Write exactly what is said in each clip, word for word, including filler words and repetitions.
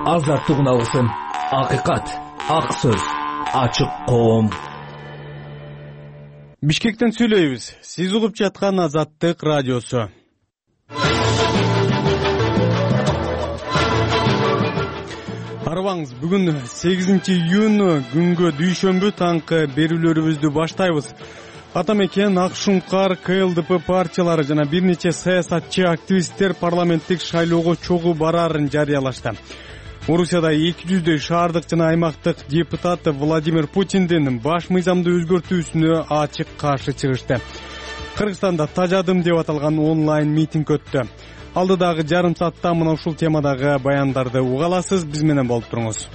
Азаттык алсын, акыйкат, ак сөз, ачык коом. Бишкектен сүйлөйбүз. Сиз угуп жаткан Азаттык радиосу. Арыбаңыз, бүгүн сегизинчи июнь күнгө дүйшөмбү таңкы берүүлөрүбүздү баштайбыз. Атамекен, Ак Шуңкар, К Л Д П партиялары жана бир нече саясатчы активисттер парламенттик шайлоого чогуу бараарын жарыялашты. Орусияда эки жүздөй шаардык жана аймактык депутат Владимир Путиндин баш мыйзамды өзгөртүүсүнө ачык каршы чыгышты. Кыргызстанда Тажадым деп аталган онлайн митинг өттү. Алдыдагы жарым саатта мына ушул темадагы баяндарды уга аласыз, биз менен болуп туруңуз.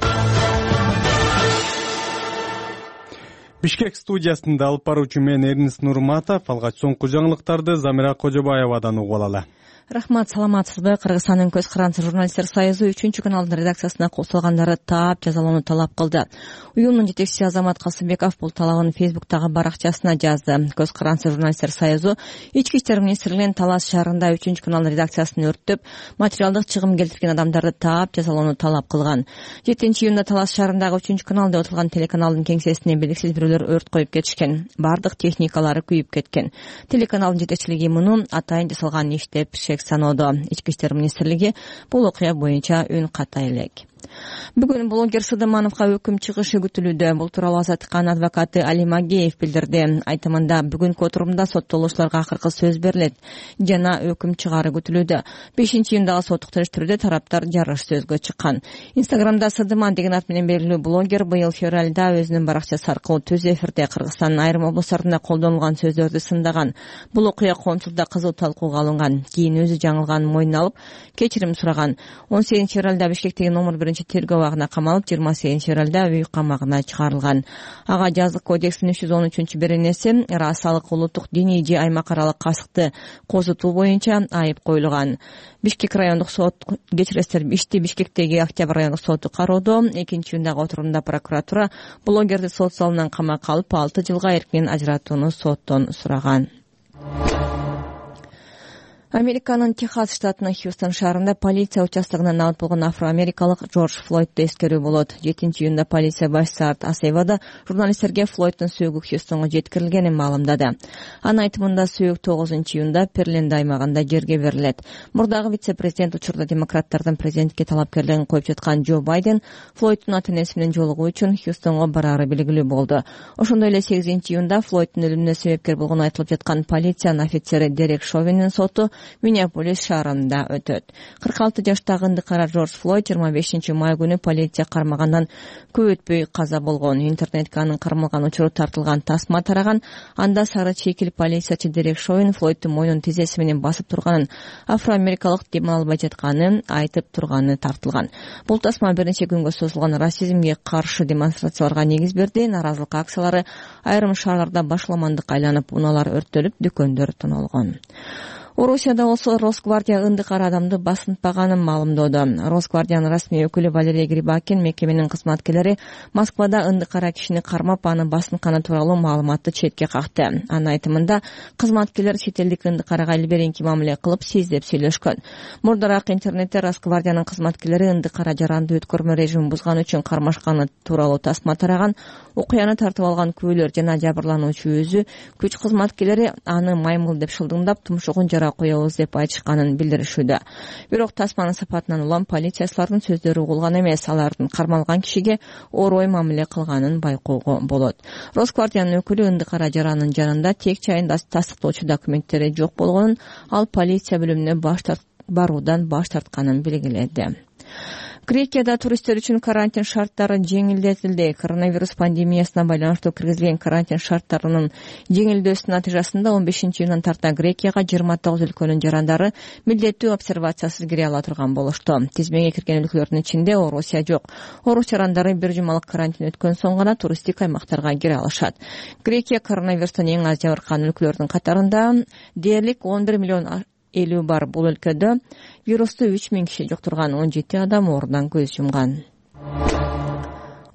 Бишкек студиясында алып баруучу мен Эрнис Нурматов, алгач соңку жаңылыктарды Замира Кожобаевадан угуп алалы. Рахмат, саламатсызбы? Кыргызстандын көз карандысы журналисттер союзу үчүнчү каналдын редакциясына кошулгандарды таап жазалоону талап кылды. Уюмдун жетекчиси Азамат Касымбеков бул талабын Фейсбуктагы баракчасына жазды. Көз карандысы журналисттер союзу Ички иштер министрлигинин Талас шаарында үчүнчү канал редакциясын өрттөп, материалдык чыгым келтирген адамдарды таап жазалоону талап кылган. жетинчи июнда Талас шаарындагы үчүнчү канал деп аталган телеканалдын кеңсесине белгисиз бирөөлөр өрт коюп кетишкен. Бардык техникалары күйүп кеткен. Телеканалдын жетекчилиги муну атайын жасалган иш деп саноодо. Ички иштер министрлиги бул окуя боюнча үн ката элек. Бүгүн блогер Сыдымановго өкүм чыгышы күтүлүүдө. Бул тууралуу Азаттыктын адвокаты Али Магеев билдирди. Айтымында бүгүнкү отурумда соттолуучуларга акыркы сөз берилет жана өкүм чыгаары күтүлүүдө. бешинчи июндагы соттук териштирүүдө тараптар жарыш сөзгө чыккан. Инстаграмда Сыдыман деген ат менен белгилүү блогер быйыл февралда өзүнүн баракчасы аркылуу түз эфирде Кыргызстандын айрым облустарында колдонулган сөздөрдү сындаган. Бул окуя коомчулукта кызуу талкууга алынган. Кийин өзү жаңылганын мойнуна алып, кечирим сураган. он сегизинчи февралда Бишкектеги номер биринчи тергөө абагына камалып, жыйырма сегизинчи февралда үй камагына чыгарылган. Ага жазык кодекстин үч жүз он үчүнчү беренеси расалык улуттук диний же аймак аралык касыкты козутуу боюнча айып коюлган. Бишкек райондук сот кечиресиздер, ишти Бишкектеги Октябрь райондук соту кароодо. экинчи июндагы отурумда прокуратура блогерди сот залынан камакка алып алты жылга эркинен ажыратууну соттон сураган. Американын Техас штатынын Хьюстон шаарында полиция участогунан абыт болгон афроамерикалык Джордж Флойдду эскерүү болот. жетинчи июнда полиция башчысы Арт Асейвада журналисттерге Флойддун сөөгү Хьюстонго жеткирилгенин маалымдады. Анын айтымында сөөгү тогузунчу июнда Перленд аймагында жерге берилет. Мурдагы вице-президент учурда демократтардын президентке талапкерлигин коюп жаткан Джо Байден Флойддун ата-энеси менен жолугуу үчүн Хьюстонго бараары белгилүү болду. Ошондой эле сегизинчи июнда Флойддун өлүмүнө себепкер болгону айтылып жаткан полициянын офицери Дерек Шовинин соту Миннеаполис шаарында өтөт. кырк алты жаштагы ындыкара Джордж Флойд жыйырма бешинчи май күнү полиция кармагандан көп өтпөй каза болгон. Интернетке анын кармалган учуру тартылган тасма тараган. Анда сары чекил полициячы Дерек Шовин Флойддун мойнун тизеси менен басып турганын, афроамерикалык дем албай жатканын айтып турганы тартылган. Бул тасма бир нече күнгө созулган расизмге каршы демонстрацияларга негиз берди. Наразылык акциялары айрым шаарларда башламандыкка айланып, унаалар өрттөлүп, дүкөндөр тоналгон. Орусияда болсо Росгвардия ындыкара адамды басынтпаганын маалымдоодо. Росгвардиянын расмий өкүлү Валерий Грибакин мекеменин кызматкерлери Москвада ындыкара кишини кармап, аны басынтканы тууралуу маалыматты четке какты. Анын айтымында кызматкерлер чет элдик ындыкарага илберинки мамиле кылып, сиз деп сүйлөшкөн. Мурдараак интернетте Росгвардиянын кызматкерлери ындыкара жаранды өткөрмө режимин бузган үчүн кармашканы тууралуу тасма тараган. Окуяны тартып алган күбөлөр жана жабырлануучу өзү күч кызматкерлери аны маймыл деп шылдыңдап, тумшугун жара коебуз деп айтышканын билдиришүүдө. Бирок тасманын сапатынан улам полициячылардын сөздөрү угулган эмес, алардын кармалган кишиге орой мамиле кылганын байкоого болот. Росгвардиянын өкүлү ындыкара жаранын жанында тек чайын тастыктоочу документтери жок болгонун, ал полиция бөлүмүнө баш тарт баруудан баш тартканын белгиледи. Грекияда туристтер үчүн карантин шарттары жеңилдетилди. Коронавирус пандемиясына байланыштуу киргизилген карантин шарттарынын жеңилдөөсүнүн натыйжасында он бешинчи июндан тарта Грекияга жыйырма тогуз өлкөнүн жарандары милдеттүү обсервациясыз кире ала турган болушту. Тизмеге кирген өлкөлөрдүн ичинде Орусия жок. Орус жарандары бир жумалык карантин өткөн соң гана туристтик аймактарга кире алышат. Грекия коронавирустан эң аз жабыркаган өлкөлөрдүн катарында. Дээрлик он бир миллион элүү бар. Бул өлкөдө вирусту үч миң киши жуктурган, он жети адам оорудан көз жумган.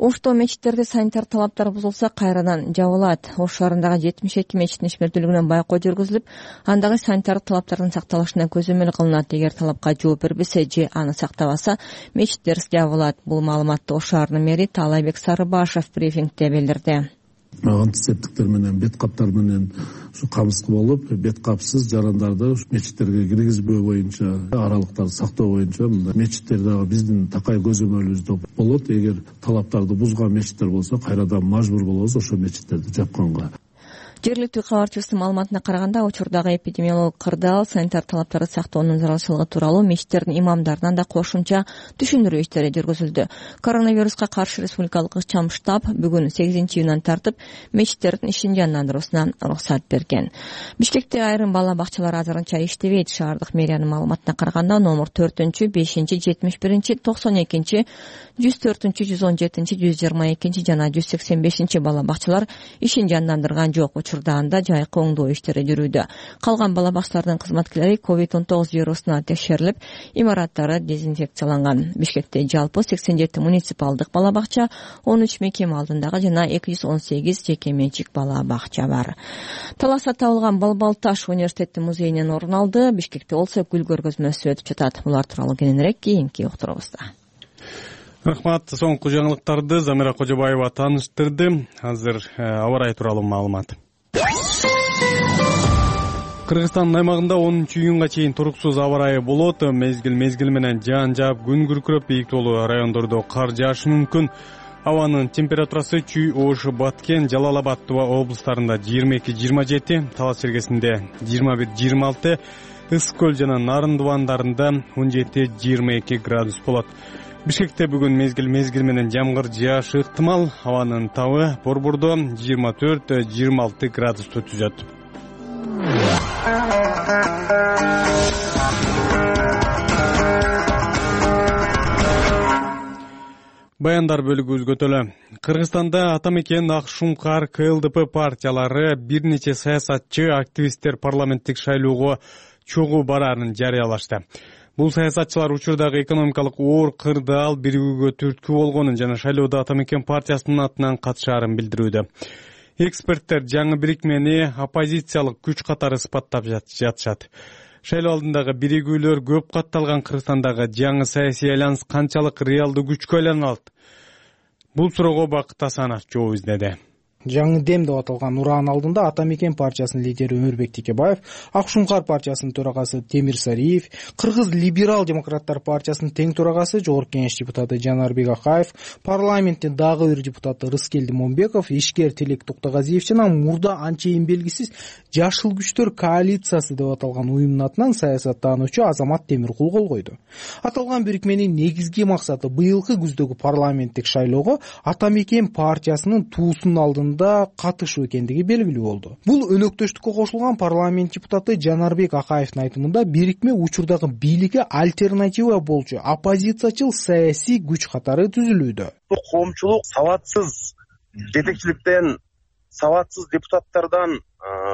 Ошто мечиттерде санитар талаптар бузулса кайрадан жабылат. Ош шаарындагы жетимиш эки мечиттин ишмердүүлүгүнөн байкоо жүргүзүлүп, андагы санитар талаптардын сакталышына көзөмөл кылынат. Эгер талапка жооп бербесе же аны сактабаса, мечиттер жабылат. Бул маалыматты Ош шаарынын мэри Таалайбек Сарыбашев брифингде билдирди. Антисептиктер менен, бет каптар менен ушу камсыз болуп, бет капсыз жарандарды мечиттерге киргизбөө боюнча, аралыктарды сактоо боюнча мындай мечиттер дагы биздин такай көзөмөлүбүздө болот. Эгер талаптарды бузган мечиттер болсо, кайрадан мажбур болобуз ошо мечиттерди жапканга. Жергиликтүү кабарчыбыздын маалыматына караганда, учурдагы эпидемиологдук кырдаал, санитар талаптарды сактоонун зарылчылыгы тууралуу мечиттердин имамдарынан да кошумча түшүндүрүү иштери жүргүзүлдү. Коронавируска каршы республикалык ыкчам штаб бүгүн сегизинчи июндан тартып мечиттердин ишин жандандыруусуна уруксат берген. Бишкекте айрым бала бакчалар азырынча иштебейт. Шаардык мэриянын маалыматына караганда, номер төртүнчү, бешинчи, жетимиш биринчи, токсон экинчи, жүз төртүнчү, жүз он жетинчи, жүз жыйырма экинчи жана жүз сексен бешинчи бала бакчалар ишин жандандырган жок. Учурда анда жайкы оңдоо иштери жүрүүдө. Калган бала бакчалардын кызматкерлери ковид он тогуз вирусуна текшерилип, имараттары дезинфекцияланган. Бишкекте жалпы сексен жети муниципалдык бала бакча, он үч мекеме алдындагы жана эки жүз он сегиз жеке менчик бала бакча бар. Таласа табылган Балбал таш университеттин музейинен орун алды. Бишкекте болсо гүл көргөзмөсү өтүп жатат. Булар тууралуу кененирээк кийинки уктуруубузда. Рахмат. Соңку жаңылыктарды Замира Кожобаева тааныштырды. Азыр аба ырайы тууралуу маалымат. Кыргызстандын аймагында онунчу июнга чейин туруксуз аба ырайы болот. Мезгил мезгил менен жаан жаап, күн күркүрөп, ийиктүү райондордо кар жаашы мүмкүн. Абанын температурасы Чүй, Ош, Баткен, Жалал-Абад, Туба облустарында жыйырма эки жыйырма жети, Талас чергесинде жыйырма бир жыйырма алты, Ысык көл жана Нарын дубандарында он жети жыйырма эки градус болот. Бишкекте бүгүн мезгил мезгил менен жамгыр жаашы ыктымал. Абанын табы Борбордо жыйырма төрт жыйырма алты градусту түзөт. Баяндар бөлүгү өзгөтөлө. Кыргызстанда Атамекен, Ак Шуңкар, КЛДП партиялары бир нече саясатчы, активисттер парламенттик шайлоого чогуу бараарын жарыялашты. Бул саясатчылар учурдагы экономикалык оор кырдаал биригүүгө түрткү болгонун жана шайлоодо Атамекен партиясынын атынан катышаарын билдирүүдө. Эксперттер жаңы бирикмени оппозициялык күч катары сыпаттап жатышат. Шайлоо алдындагы биригүүлөр көп катталган Кыргызстандагы жаңы саясий айланыс канчалык реалдуу күчкө айлана алат? Бул суроого Бакыт Асанов жооп издеди. Жаңы дем деп аталган ураан алдында Атамекен партиясынын лидери Өмүрбек Текебаев, Ак Шуңкар партиясынын төрагасы Темир Сариев, Кыргыз либерал демократтар партиясынын тең төрагасы Жогорку Кеңеш депутаты Жанарбек Акаев, парламенттин дагы бир депутаты Рыскелди Момбеков, ишкер Тилек Токтогазиев жана мурда анчейин белгисиз Жашыл күчтөр коалициясы деп аталган уюмдун атынан саясаттануучу Азамат Темиркул кол койду. Аталган бирикменин негизги максаты быйылкы күздөгү парламенттик шайлоого Атамекен партиясынын туусунун алдында катышуу экендиги белгилүү болду. Бул өнөктөштүккө кошулган парламент депутаты Жанарбек Акаевдин айтымында бирикме учурдагы бийликке альтернатива болчу оппозициячыл саясий күч катары түзүлүүдө. Коомчулук сабатсыз жетекчиликтен, сабатсыз депутаттардан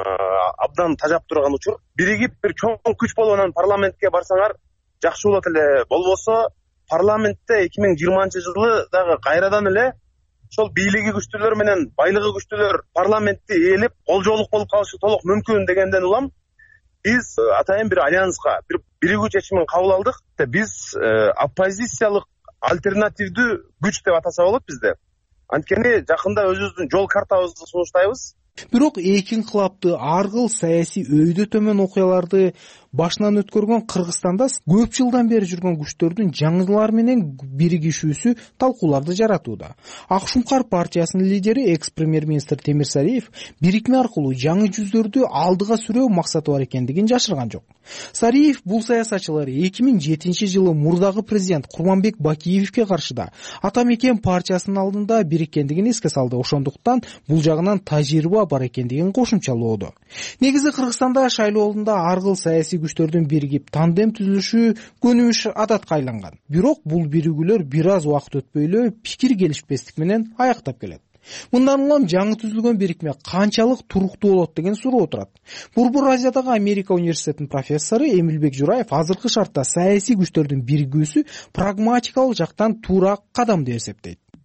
абдан тажап турган учур. Биригип бир чоң күч болуп анан парламентке барсаңар жакшы болот эле. Болбосо парламентте эки миң жыйырманчы жылы дагы кайрадан эле ошол бийлиги күчтүүлөр менен байлыгы күчтүүлөр парламентти ээлеп колжоолук болуп калышы толук мүмкүн дегенден улам биз атайын бир альянска, бир биригүү чечимин кабыл алдык. Биз оппозициялык альтернативдүү күч деп атаса болот бизде. Анткени жакында өзүбүздүн жол картабызды сунуштайбыз. Бирок эки инкылапты ар кыл саясий өйдө төмөн окуяларды башынан өткөргөн Кыргызстанда көп жылдан бери жүргөн күчтөрдүн жаңылар менен биригишүүсү талкууларды жаратууда. Ак Шуңкар партиясынын лидери экс-премьер-министр Темир Сариев бирикме аркылуу жаңы жүздөрдү алдыга сүрөө максаты бар экендигин жашырган жок. Сариев бул саясатчылар эки миң жетинчи жылы мурдагы президент Курманбек Бакиевке каршы да Атамекен партиясынын алдында бириккендигин эске салды. Ошондуктан бул жагынан тажрыйба бар экендигин кошумчалоодо. Негизи Кыргызстанда шайлоо алдында ар кыл саясий күчтөрдүн биригип тандем түзүлүшү көнүмүш адатка айланган. Бирок бул биригүүлөр бир аз убакыт өтпөй эле пикир келишпестик менен аяктап келет. Мындан улам жаңы түзүлгөн бирикме канчалык туруктуу болот деген суроо турат. Борбор Азиядагы Америка университетинин профессору Эмилбек Жураев азыркы шартта саясий күчтөрдүн биригүүсү прагматикалык жактан туура кадам деп эсептейт.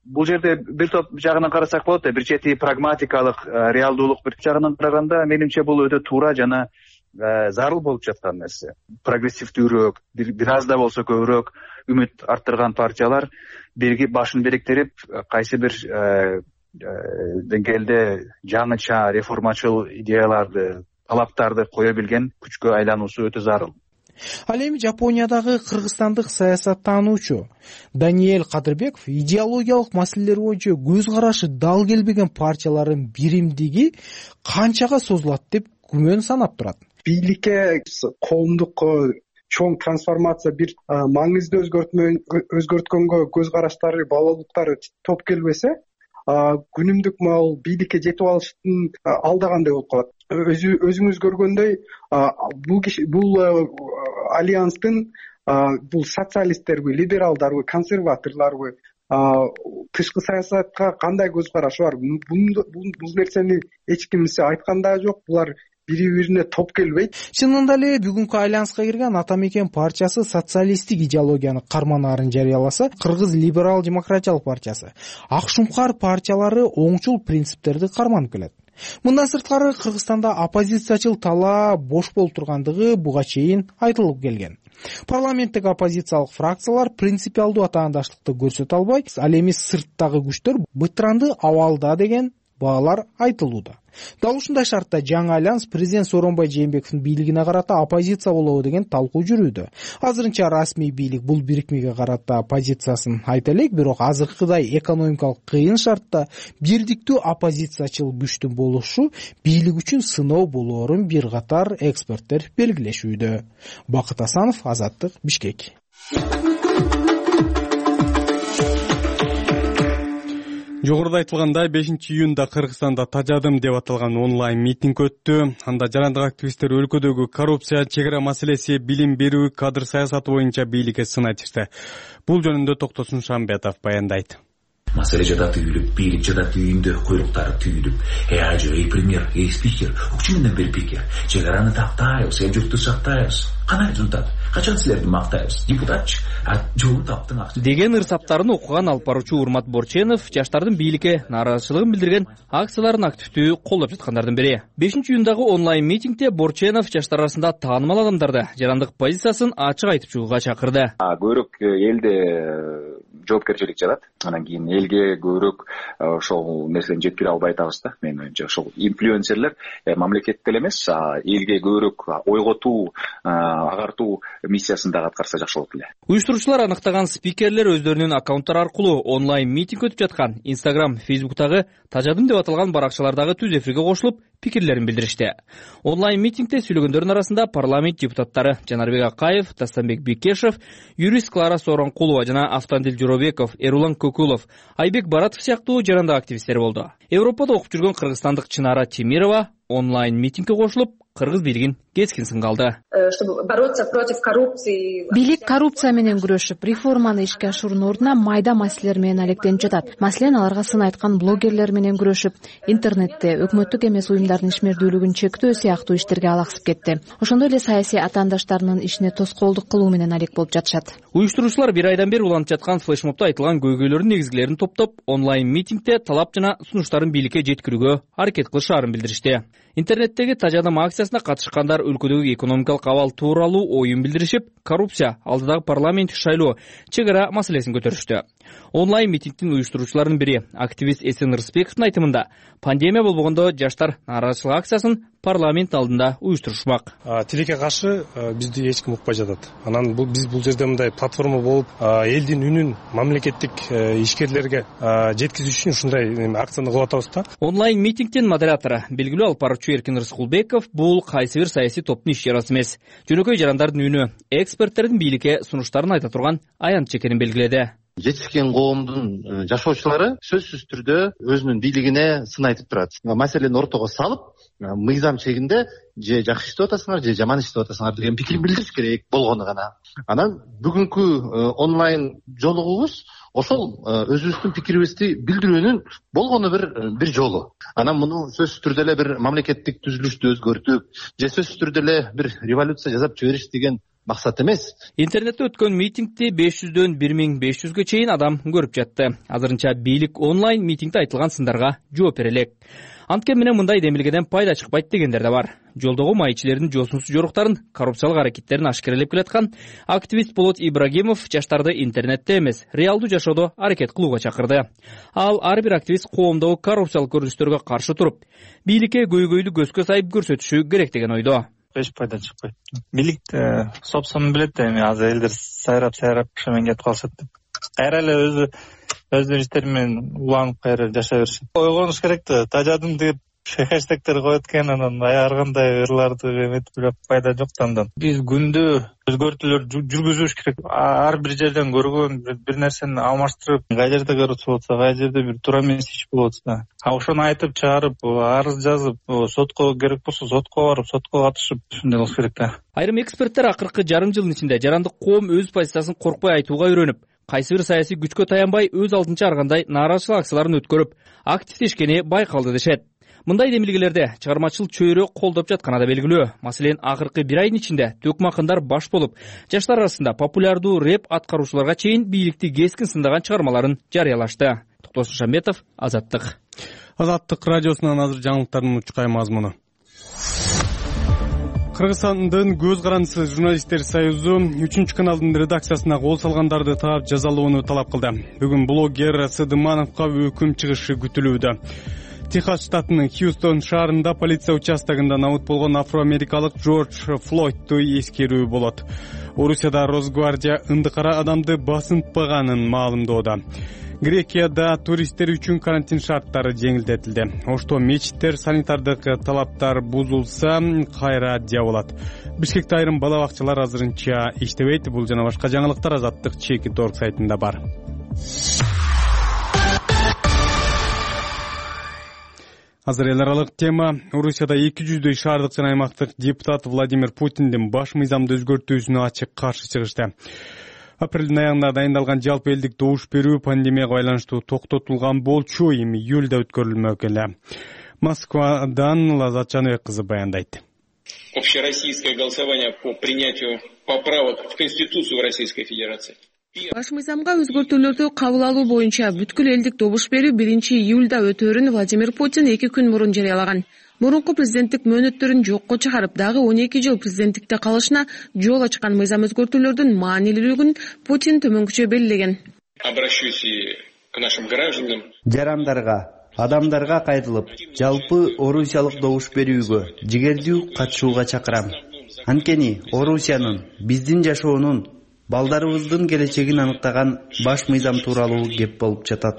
бул жерде бир топ жагынан карасак болот да, бир чети прагматикалык реалдуулук, бир жагынан караганда менимче бул өтө туура жана зарыл болуп жаткан нерсе. Прогрессивдүүрөөк, бир аз да болсо көбүрөөк үмүт арттырган партиялар биригип башын бириктирип, кайсы бир деңгээлде жаңыча реформачыл идеяларды, талаптарды кое билген күчкө айлануусу өтө зарыл. Ал эми Жапониядагы кыргызстандык саясаттануучу Даниэль Кадырбеков идеологиялык маселелер боюнча көз карашы дал келбеген партиялардын биримдиги канчага созулат деп күмөн санап турат. Бийликке коомдук чоң трансформация, бир маңызды өзгөрткөнгө көз караштары, балалыктары топ келбесе, күнүмдүк мал бийликке жетип алыштын алдагандай болуп калат. Өзүңүз көргөндөй, бул бул альянстын бул социалисттерби, либералдарбы, консерваторлорбу, тышкы саясатка кандай көз карашы бар? Бул нерсени эч кимсе айткан да жок. Булар бири-бирине топ келбейт. Чынында эле бүгүнкү альянска кирген Ата Мекен партиясы социалисттик идеологияны карманаарын жарыяласа, Кыргыз либерал демократиялык партиясы, Ак Шуңкар партиялары оңчул принциптерди карманып келет. Мындан сырткары Кыргызстанда оппозициячыл тала бош болуп тургандыгы буга чейин айтылып келген. Парламенттик оппозициялык фракциялар принципиалдуу атаандаштыкты көрсөтө албай, ал эми сырттагы күчтөр бытыранды абалда деген баалар айтылууда. Дал ушундай шартта жаңы альянс президент Сооронбай Жээнбековдун бийлигине карата оппозиция болобу деген талкуу жүрүүдө. Азырынча расмий бийлик бул бирикмеге карата позициясын айта элек, бирок азыркыдай экономикалык кыйын шартта бирдиктүү оппозициячыл күчтүн болушу бийлик үчүн сыноо болоорун бир катар эксперттер белгилешүүдө. Бакыт Асанов, Азаттык, Бишкек. Жогоруда айтылгандай, бешинчи июнда Кыргызстанда Тажадым деп аталган онлайн митинг өттү. Анда жарандык активисттер өлкөдөгү коррупция, чек ара маселеси, билим берүү, кадр саясаты боюнча бийликке сын айтышты. Бул жөнүндө Токтосун Шамбетов баяндайт. Маселе жада түйүлүп, бийлик жада түйүндө, куйруктары түйүлүп, эй ажы, эй премьер, эй спикер, укчумунан бир пикер, чек араны тактайбыз, эл журтту сактайбыз. Кандай результат? Качан силерди мактайбыз? Депутатчы, а жолу таптың акча. Деген ырсаптарын окуган алып баруучу Урмат Борченов жаштардын бийликке нааразычылыгын билдирген акцияларын активдүү колдоп жаткандардын бири. бешинчи июндагы онлайн митингде Борченов жаштар арасында таанымал адамдарды жарандык позициясын ачык айтып чыгууга чакырды. Көбүрөөк элде жоопкерчилик жатат. Анан кийин элге көбүрөөк ошол нерсени жеткире албай атабыз да. Мен оюмча ошол инфлюенсерлер мамлекетте эле эмес, элге көбүрөөк ойготуу, агартуу миссиясын дагы аткарса жакшы болот эле. Уюштуруучулар аныктаган спикерлер өздөрүнүн аккаунттары аркылуу онлайн митинг өтүп жаткан Instagram, Facebook'тагы Тажадым деп аталган баракчалардагы түз эфирге кошулуп, пикирлерин билдиришти. Онлайн митингде сүйлөгөндөрдүн арасында парламент депутаттары Жанарбек Акаев, Тастанбек Бекешев, юрист Клара Сооронкулова жана Автандил Жоробеков, Эрулан Көкүлов, Айбек Баратов сыяктуу жарандык активисттер болду. Европада окуп жүргөн кыргызстандык Чынара Темирова онлайн митингге кошулуп, кыргыз бийлигин кескин сынгалды. Чтобы бороться против коррупции. Бийлик коррупция менен күрөшүп, реформаны ишке ашыруунун ордуна майда маселелер менен алектенип жатат. Маселен, аларга сын айткан блогерлер менен күрөшүп, интернетте өкмөттүк эмес уюмдардын ишмердүүлүгүн чектөө сыяктуу иштерге алаксып кетти. Ошондой эле саясий атаандаштарынын ишине тоскоолдук кылуу менен алек болуп жатышат. Уюштуруучулар бир айдан бери уланып жаткан флешмобдо айтылган көйгөйлөрдүн негизгилерин топтоп, онлайн митингде талап жана сунуштарын бийликке жеткирүүгө аракет кылышаарын билдиришти. Интернеттеги Тажадым акциясына катышкандар өлкөдөгү экономикалык абал тууралуу оюн билдиришип, коррупция, алдыдагы парламенттик шайлоо, чек ара маселесин көтөрүштү. Онлайн митингдин уюштуруучуларынын бири, активист Эсен Рысбековдун айтымында, пандемия болбогондо жаштар нааразычылык акциясын парламент алдында уюштурушмак. Тилекке каршы бизди эч ким укпай жатат. Анан бул биз бул жерде мындай платформа болуп, элдин үнүн мамлекеттик ишкерлерге жеткизүү үчүн ушундай акцияны кылып атабыз да. Онлайн митингдин модератору, белгилүү алып баруучу Эркин Рыскулбеков, бул кайсы бир саясий топтун иш чарасы эмес. Жөнөкөй жарандардын үнү, эксперттердин бийликке сунуштарын айта турган аянт экенин белгиледи. Жетишкен коомдун жашоочулары сөзсүз түрдө өзүнүн бийлигине сын айтып турат. Маселени ортого салып, мыйзам чегинде же жакшы иштеп атасыңар, же жаман иштеп атасыңар деген пикирин билдириш керек болгону гана. Анан бүгүнкү онлайн жолугубуз ошол өзүбүздүн пикирибизди билдирүүнүн болгону бир бир жолу. Анан муну сөзсүз түрдө эле бир мамлекеттик түзүлүштү өзгөртүп, же сөзсүз түрдө эле бир революция жасап жибериш деген максат эмес. Интернетте өткөн митингди беш жүздөн бир миң беш жүзгө чейин адам көрүп жатты. Азырынча бийлик онлайн митингде айтылган сындарга жооп бере элек. Анткени менен мындай демилгеден пайда чыкпайт дегендер да бар. Жолдогу маекчилердин жосунсуз жоруктарын, коррупциялык аракеттерин ашкерелеп келаткан активист Болот Ибрагимов жаштарды интернетте эмес, реалдуу жашоодо аракет кылууга чакырды. Ал ар бир активист коомдогу коррупциялык көрүнүштөргө каршы туруп, бийликке көйгөйлүү көзгө сайып көрсөтүшү керек деген ойдо. Эч пайда чыкпайт. Бийлик собственно билет эми азыр элдер сайрап сайрап ошомен кетип калышат деп. Кайра эле өзү өздөрүнүн иштери менен уланып кайра жашай беришет. Ойгонуш керек да, тажадым деп хэштегтер коет экен, анан ар кандай ырларды эметип жүрөп пайда жок да андан. Биз күндө өзгөртүүлөр жүргүзүш керек. Ар бир жерден көргөн бир нерсени алмаштырып, кай жерде коррупция болсо, кай жерде бир туура эмес иш болуп атса, ошону айтып чыгарып, арыз жазып, сотко керек болсо сотко барып, сотко катышып, ушундай болуш керек да. Айрым эксперттер акыркы жарым жылдын ичинде жарандык коом өз позициясын коркпой айтууга үйрөнүп, кайсы бир саясий күчкө таянбай өз алдынча ар кандай нааразычылык акцияларын өткөрүп, активдешкени байкалды дешет. Мындай демилгелерде чыгармачыл чөйрө колдоп жатканы да белгилүү. Маселен, акыркы бир айдын ичинде төкмө акындар баш болуп, жаштар арасында популярдуу рэп аткаруучуларга чейин бийликти кескин сындаган чыгармаларын жарыялашты. Токтос Шамбетов, Азаттык. Азаттык радиосунан азыр жаңылыктардын учкай мазмуну. Кыргызстандын Көз карандысы журналисттер союзу үчүнчү каналдын редакциясына кол салгандарды таап жазалоону талап кылды. Бүгүн блогер Сыдымановго өкүм чыгышы күтүлүүдө. Техас штатынын Хьюстон шаарында полиция участогунда набыт болгон афроамерикалык Джордж Флойдду эскерүү болот. Орусияда Росгвардия ындыкара адамды басынтпаганын маалымдоодо. Грекияда туристтер үчүн карантин шарттары жеңилдетилди. Ошто мечиттер санитардык талаптар бузулса кайра жабылат. Бишкекте айрым бала бакчалар азырынча иштебейт. Бул жана башка жаңылыктар Азаттык чекит точка орг сайтында бар. Азыр эл аралык тема. Орусияда эки жүздөй шаардык жана аймактык депутат Владимир Путиндин баш мыйзамды өзгөртүүсүнө ачык каршы чыгышты. Апрелдин аягында дайындалган жалпы элдик добуш берүү пандемияга байланыштуу токтотулган болчу, эми июлда өткөрүлмөк эле. Москвадан Лазат Жаныбек кызы баяндайт. Общероссийское голосование по принятию поправок в Конституцию Российской Федерации. Баш мыйзамга өзгөртүүлөрдү кабыл алуу боюнча бүткүл элдик добуш берүү биринчи июлда өтөөрүн Владимир Путин эки күн мурун жарыялаган. Мурунку президенттик мөөнөттөрүн жокко чыгарып, дагы он эки жыл президенттикте калышына жол ачкан мыйзам өзгөртүүлөрдүн маанилүүлүгүн Путин төмөнкүчө белгилеген. Обращусь к нашим гражданам. Жарандарга, адамдарга кайтылып, жалпы орусиялык добуш берүүгө жигердүү катышууга чакырам. Анткени Орусиянын, биздин жашоонун, балдарыбыздын келечегин аныктаган баш мыйзам тууралуу кеп болуп жатат.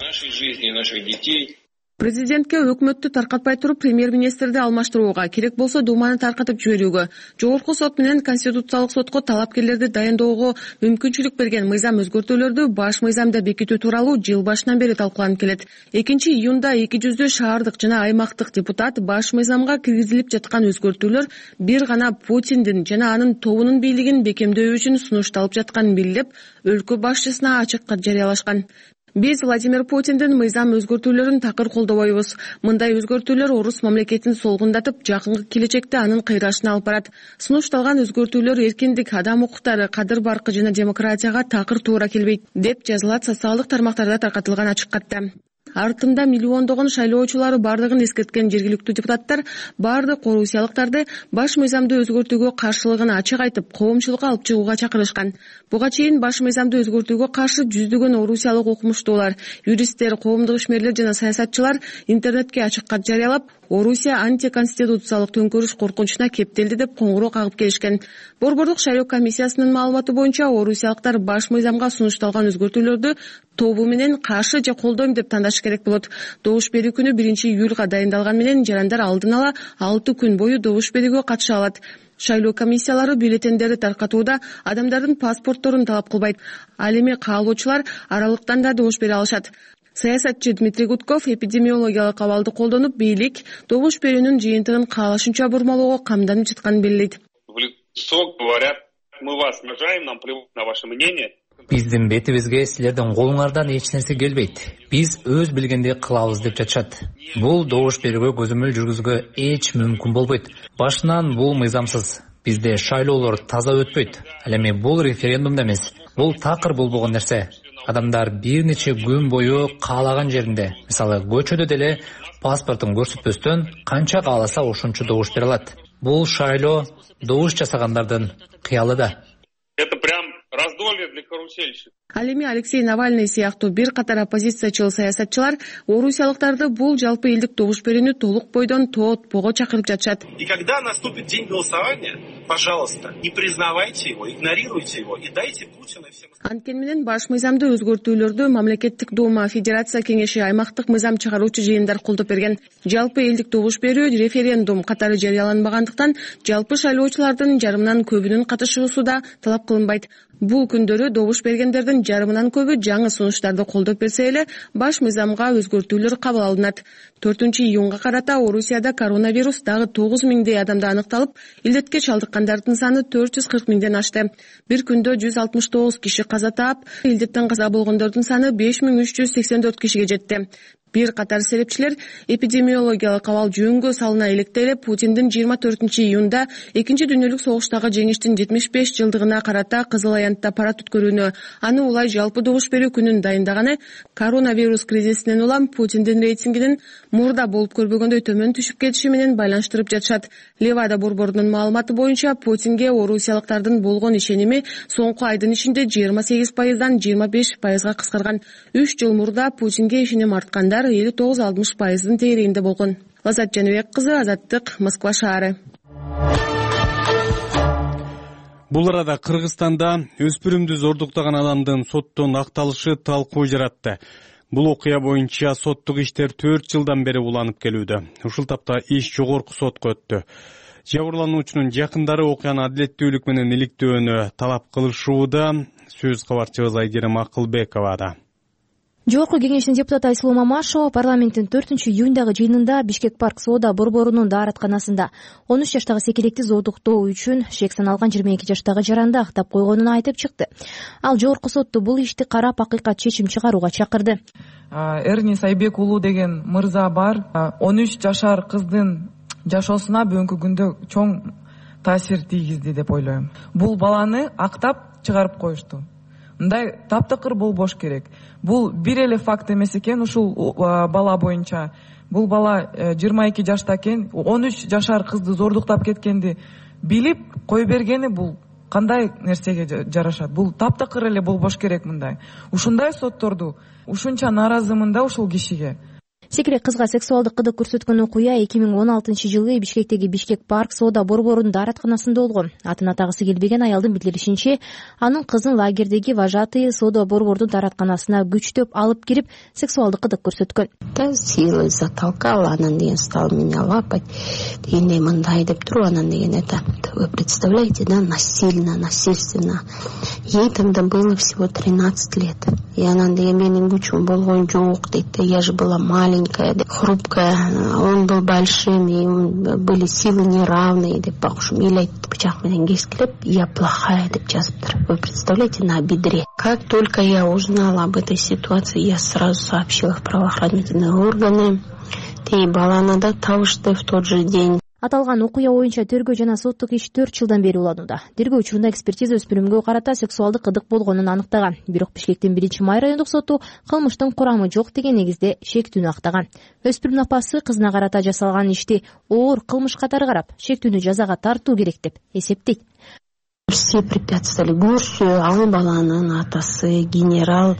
Президентке өкмөттү таркатпай туруп премьер-министрди алмаштырууга, керек болсо Думаны таркатып жиберүүгө, жогорку сот менен Конституциялык сотко талапкерлерди дайындоого мүмкүнчүлүк берген мыйзам өзгөртүүлөрдү баш мыйзамда бекитүү тууралуу жыл башынан бери талкууланып келет. экинчи июнда эки жүздөй шаардык жана аймактык депутат баш мыйзамга киргизилип жаткан өзгөртүүлөр бир гана Путиндин жана анын тобунун бийлигин бекемдөө үчүн сунушталып жатканын билдирип, өлкө башчысына ачык жарыялашкан. Биз Владимир Путиндин мыйзам өзгөртүүлөрүн такыр колдобойбуз. Мындай өзгөртүүлөр орус мамлекетин солгундатып, жакынкы келечекте анын кыйрашына алып барат. Сунушталган өзгөртүүлөр эркиндик, адам укуктары, кадыр баркы жана демократияга такыр туура келбейт, деп жазылат социалдык тармактарда таркатылган ачык катта. Артында миллиондогон шайлоочулары бардыгын эскерткен жергиликтүү депутаттар бардык орусиялыктарды баш мыйзамды өзгөртүүгө каршылыгын ачык айтып, коомчулукка алып чыгууга чакырышкан. Буга чейин баш мыйзамды өзгөртүүгө каршы жүздөгөн орусиялык окумуштуулар, юристтер, коомдук ишмерлер жана саясатчылар интернетке ачык кат жарыялап, Орусия антиконституциялык төңкөрүш коркунучуна кептелди деп коңгуроо кагып келишкен. Борбордук шайлоо комиссиясынын маалыматы боюнча орусиялыктар баш мыйзамга сунушталган өзгөртүүлөрдү тобу менен каршы же колдойм деп тандаш керек болот. Добуш берүү күнү биринчи июлга дайындалган менен жарандар алдын ала алты күн бою добуш берүүгө катыша алат. Шайлоо комиссиялары бюллетендерди таркатууда адамдардын паспортторун талап кылбайт. Ал эми каалоочулар аралыктан да добуш бере алышат. Саясатчы Дмитрий Гудков эпидемиологиялык абалды колдонуп, бийлик добуш берүүнүн жыйынтыгын каалашынча бурмалоого камданып жатканын белгилейт. В лицо говорят: мы вас уважаем, нам плевать на ваше мнение. Биздин бетибизге силердин колуңардан эч нерсе келбейт. Биз өз билгенди кылабыз деп жатышат. Бул добуш берүүгө көзөмөл жүргүзүүгө эч мүмкүн болбойт. Башынан бул мыйзамсыз. Бизде шайлоолор таза өтпөйт. Ал эми бул референдум эмес. Бул такыр болбогон нерсе. Адамдар бир нече күн бою каалаган жеринде, мисалы көчөдө деле паспортун көрсөтпөстөн канча кааласа ошончо добуш бере алат. Бул шайлоо добуш жасагандардын кыялы да. Это прям раздолье для карусельщиков. Ал эми Алексей Навальный сыяктуу бир катар оппозициячыл саясатчылар орусиялыктарды бул жалпы элдик добуш берүүнү толук бойдон тоотпого чакырып жатышат. И когда наступит день голосования, пожалуйста, не признавайте его, игнорируйте его и дайте Путину и всем. Анткени менен баш мыйзамды өзгөртүүлөрдү мамлекеттик дума, Федерация кеңеши, аймактык мыйзам чыгаруучу жыйындар колдоп берген. Жалпы элдик добуш берүү, референдум катары жарыяланбагандыктан жалпы шайлоочулардын жарымынан көбүнүн катышуусу да талап кылынбайт. Бул күндөрү добуш бергендердин жарымынан көбү жаңы сунуштарды колдоп берсе эле баш мыйзамга өзгөртүүлөр кабыл алынат. төртүнчү июнга карата Орусияда коронавирус дагы тогуз миңдей адамда аныкталып, илдетке чалдыккандардын саны төрт жүз кырк миңден ашты. Бир күндө жүз алтымыш тогуз киши каза таап, илдеттен каза болгондордун саны беш миң үч жүз сексен төрт кишиге жетти. Бир катар серепчилер эпидемиологиялык абал жөнгө салына электе эле Путиндин жыйырма төртүнчү июнда экинчи дүйнөлүк согуштагы жеңиштин жетимиш беш жылдыгына карата Кызыл Аянтта парад өткөрүүнү, аны улай жалпы добуш берүү күнүн дайындаганы коронавирус кризисинен улам Путиндин рейтингинин мурда болуп көрбөгөндөй төмөн түшүп кетиши менен байланыштырып жатышат. Левада борборунун маалыматы боюнча Путинге орусиялыктардын болгон ишеними соңку айдын ичинде жыйырма сегиз пайыздан жыйырма беш пайызга кыскарган. үч жыл мурда Путинге ишеним арткандар элүү тогуз алтымыш пайыздын тегерегинде болгон. Лазат Жаныбек кызы, Азаттык, Москва шаары. Бул арада Кыргызстанда өспүрүмдү зордуктаган адамдын соттон акталышы талкуу жаратты. Бул окуя боюнча соттук иштер төрт жылдан бери уланып келүүдө. Ушул тапта иш жогорку сотко өттү. Жабырлануучунун жакындары окуяны адилеттүүлүк менен иликтөөнү талап кылышууда. Сөз кабарчыбыз Айгерим Акылбековада. Жогорку кеңештин депутаты Айсулуу Мамашева парламенттин төртүнчү июндагы жыйынында Бишкек парк соода борборунун дааратканасында он үч жаштагы секилекти зордуктоо үчүн шек саналган жыйырма эки жаштагы жаранды актап койгонун айтып чыкты. Ал жогорку сотту бул ишти карап акыйкат чечим чыгарууга чакырды. Эрни Сайбек уулу деген мырза бар. он үч жашар кыздын жашоосуна бүгүнкү күндө чоң таасир тийгизди деп ойлойм. Бул баланы актап чыгарып коюшту. Мындай таптакыр болбош керек. Бул бир эле факт эмес экен, ушул бала боюнча. Бул бала жыйырма эки жашта экен, он үч жашар кызды зордуктап кеткенди билип кой бергени бул кандай нерсеге жарашат? Бул таптакыр эле болбош керек мындай. Ушундай сотторду ушунча нааразымын да ушул кишиге. Секирек кызга сексуалдык кыдык көрсөткөн окуя эки миң он алтынчы жылы Бишкектеги Бишкек парк соода борборунун дааратканасында болгон. Атын атагысы келбеген аялдын билдиришинче, анын кызын лагердеги вожатый соода борбордун дааратканасына күчтөп алып кирип, сексуалдык кыдык көрсөткөн. Да силой затолкала, анан деген стал меня лапать. Дегендей мындай деп туруп, анан деген это, вы представляете, да, насильно, насильственно. Ей тогда было всего тринадцать лет. И анан деген менин күчүм болгон жок дейт. Я же была маленькая, хрупкая, он был большим, и были силы неравные, деп бакушум эле бычак менен кескилеп, я плохая деп жазыптыр. Вы представляете, на бедре. Как только я узнала об этой ситуации, я сразу сообщила в правоохранительные органы. И баланы да табышты в тот же день. Аталган окуя боюнча тергөө жана соттук иш төрт жылдан бери уланууда. Тергөө учурунда экспертиза өспүрүмгө карата сексуалдык кыдык болгонун аныктаган. Бирок Бишкектин биринчи май райондук соту кылмыштын курамы жок деген негизде шектүүнү актаган. Өспүрүмдүн апасы кызына карата жасалган ишти оор кылмыш катары карап, шектүүнү жазага тартуу керек деп эсептейт. Все препятствовали көрсө, ал баланын атасы генерал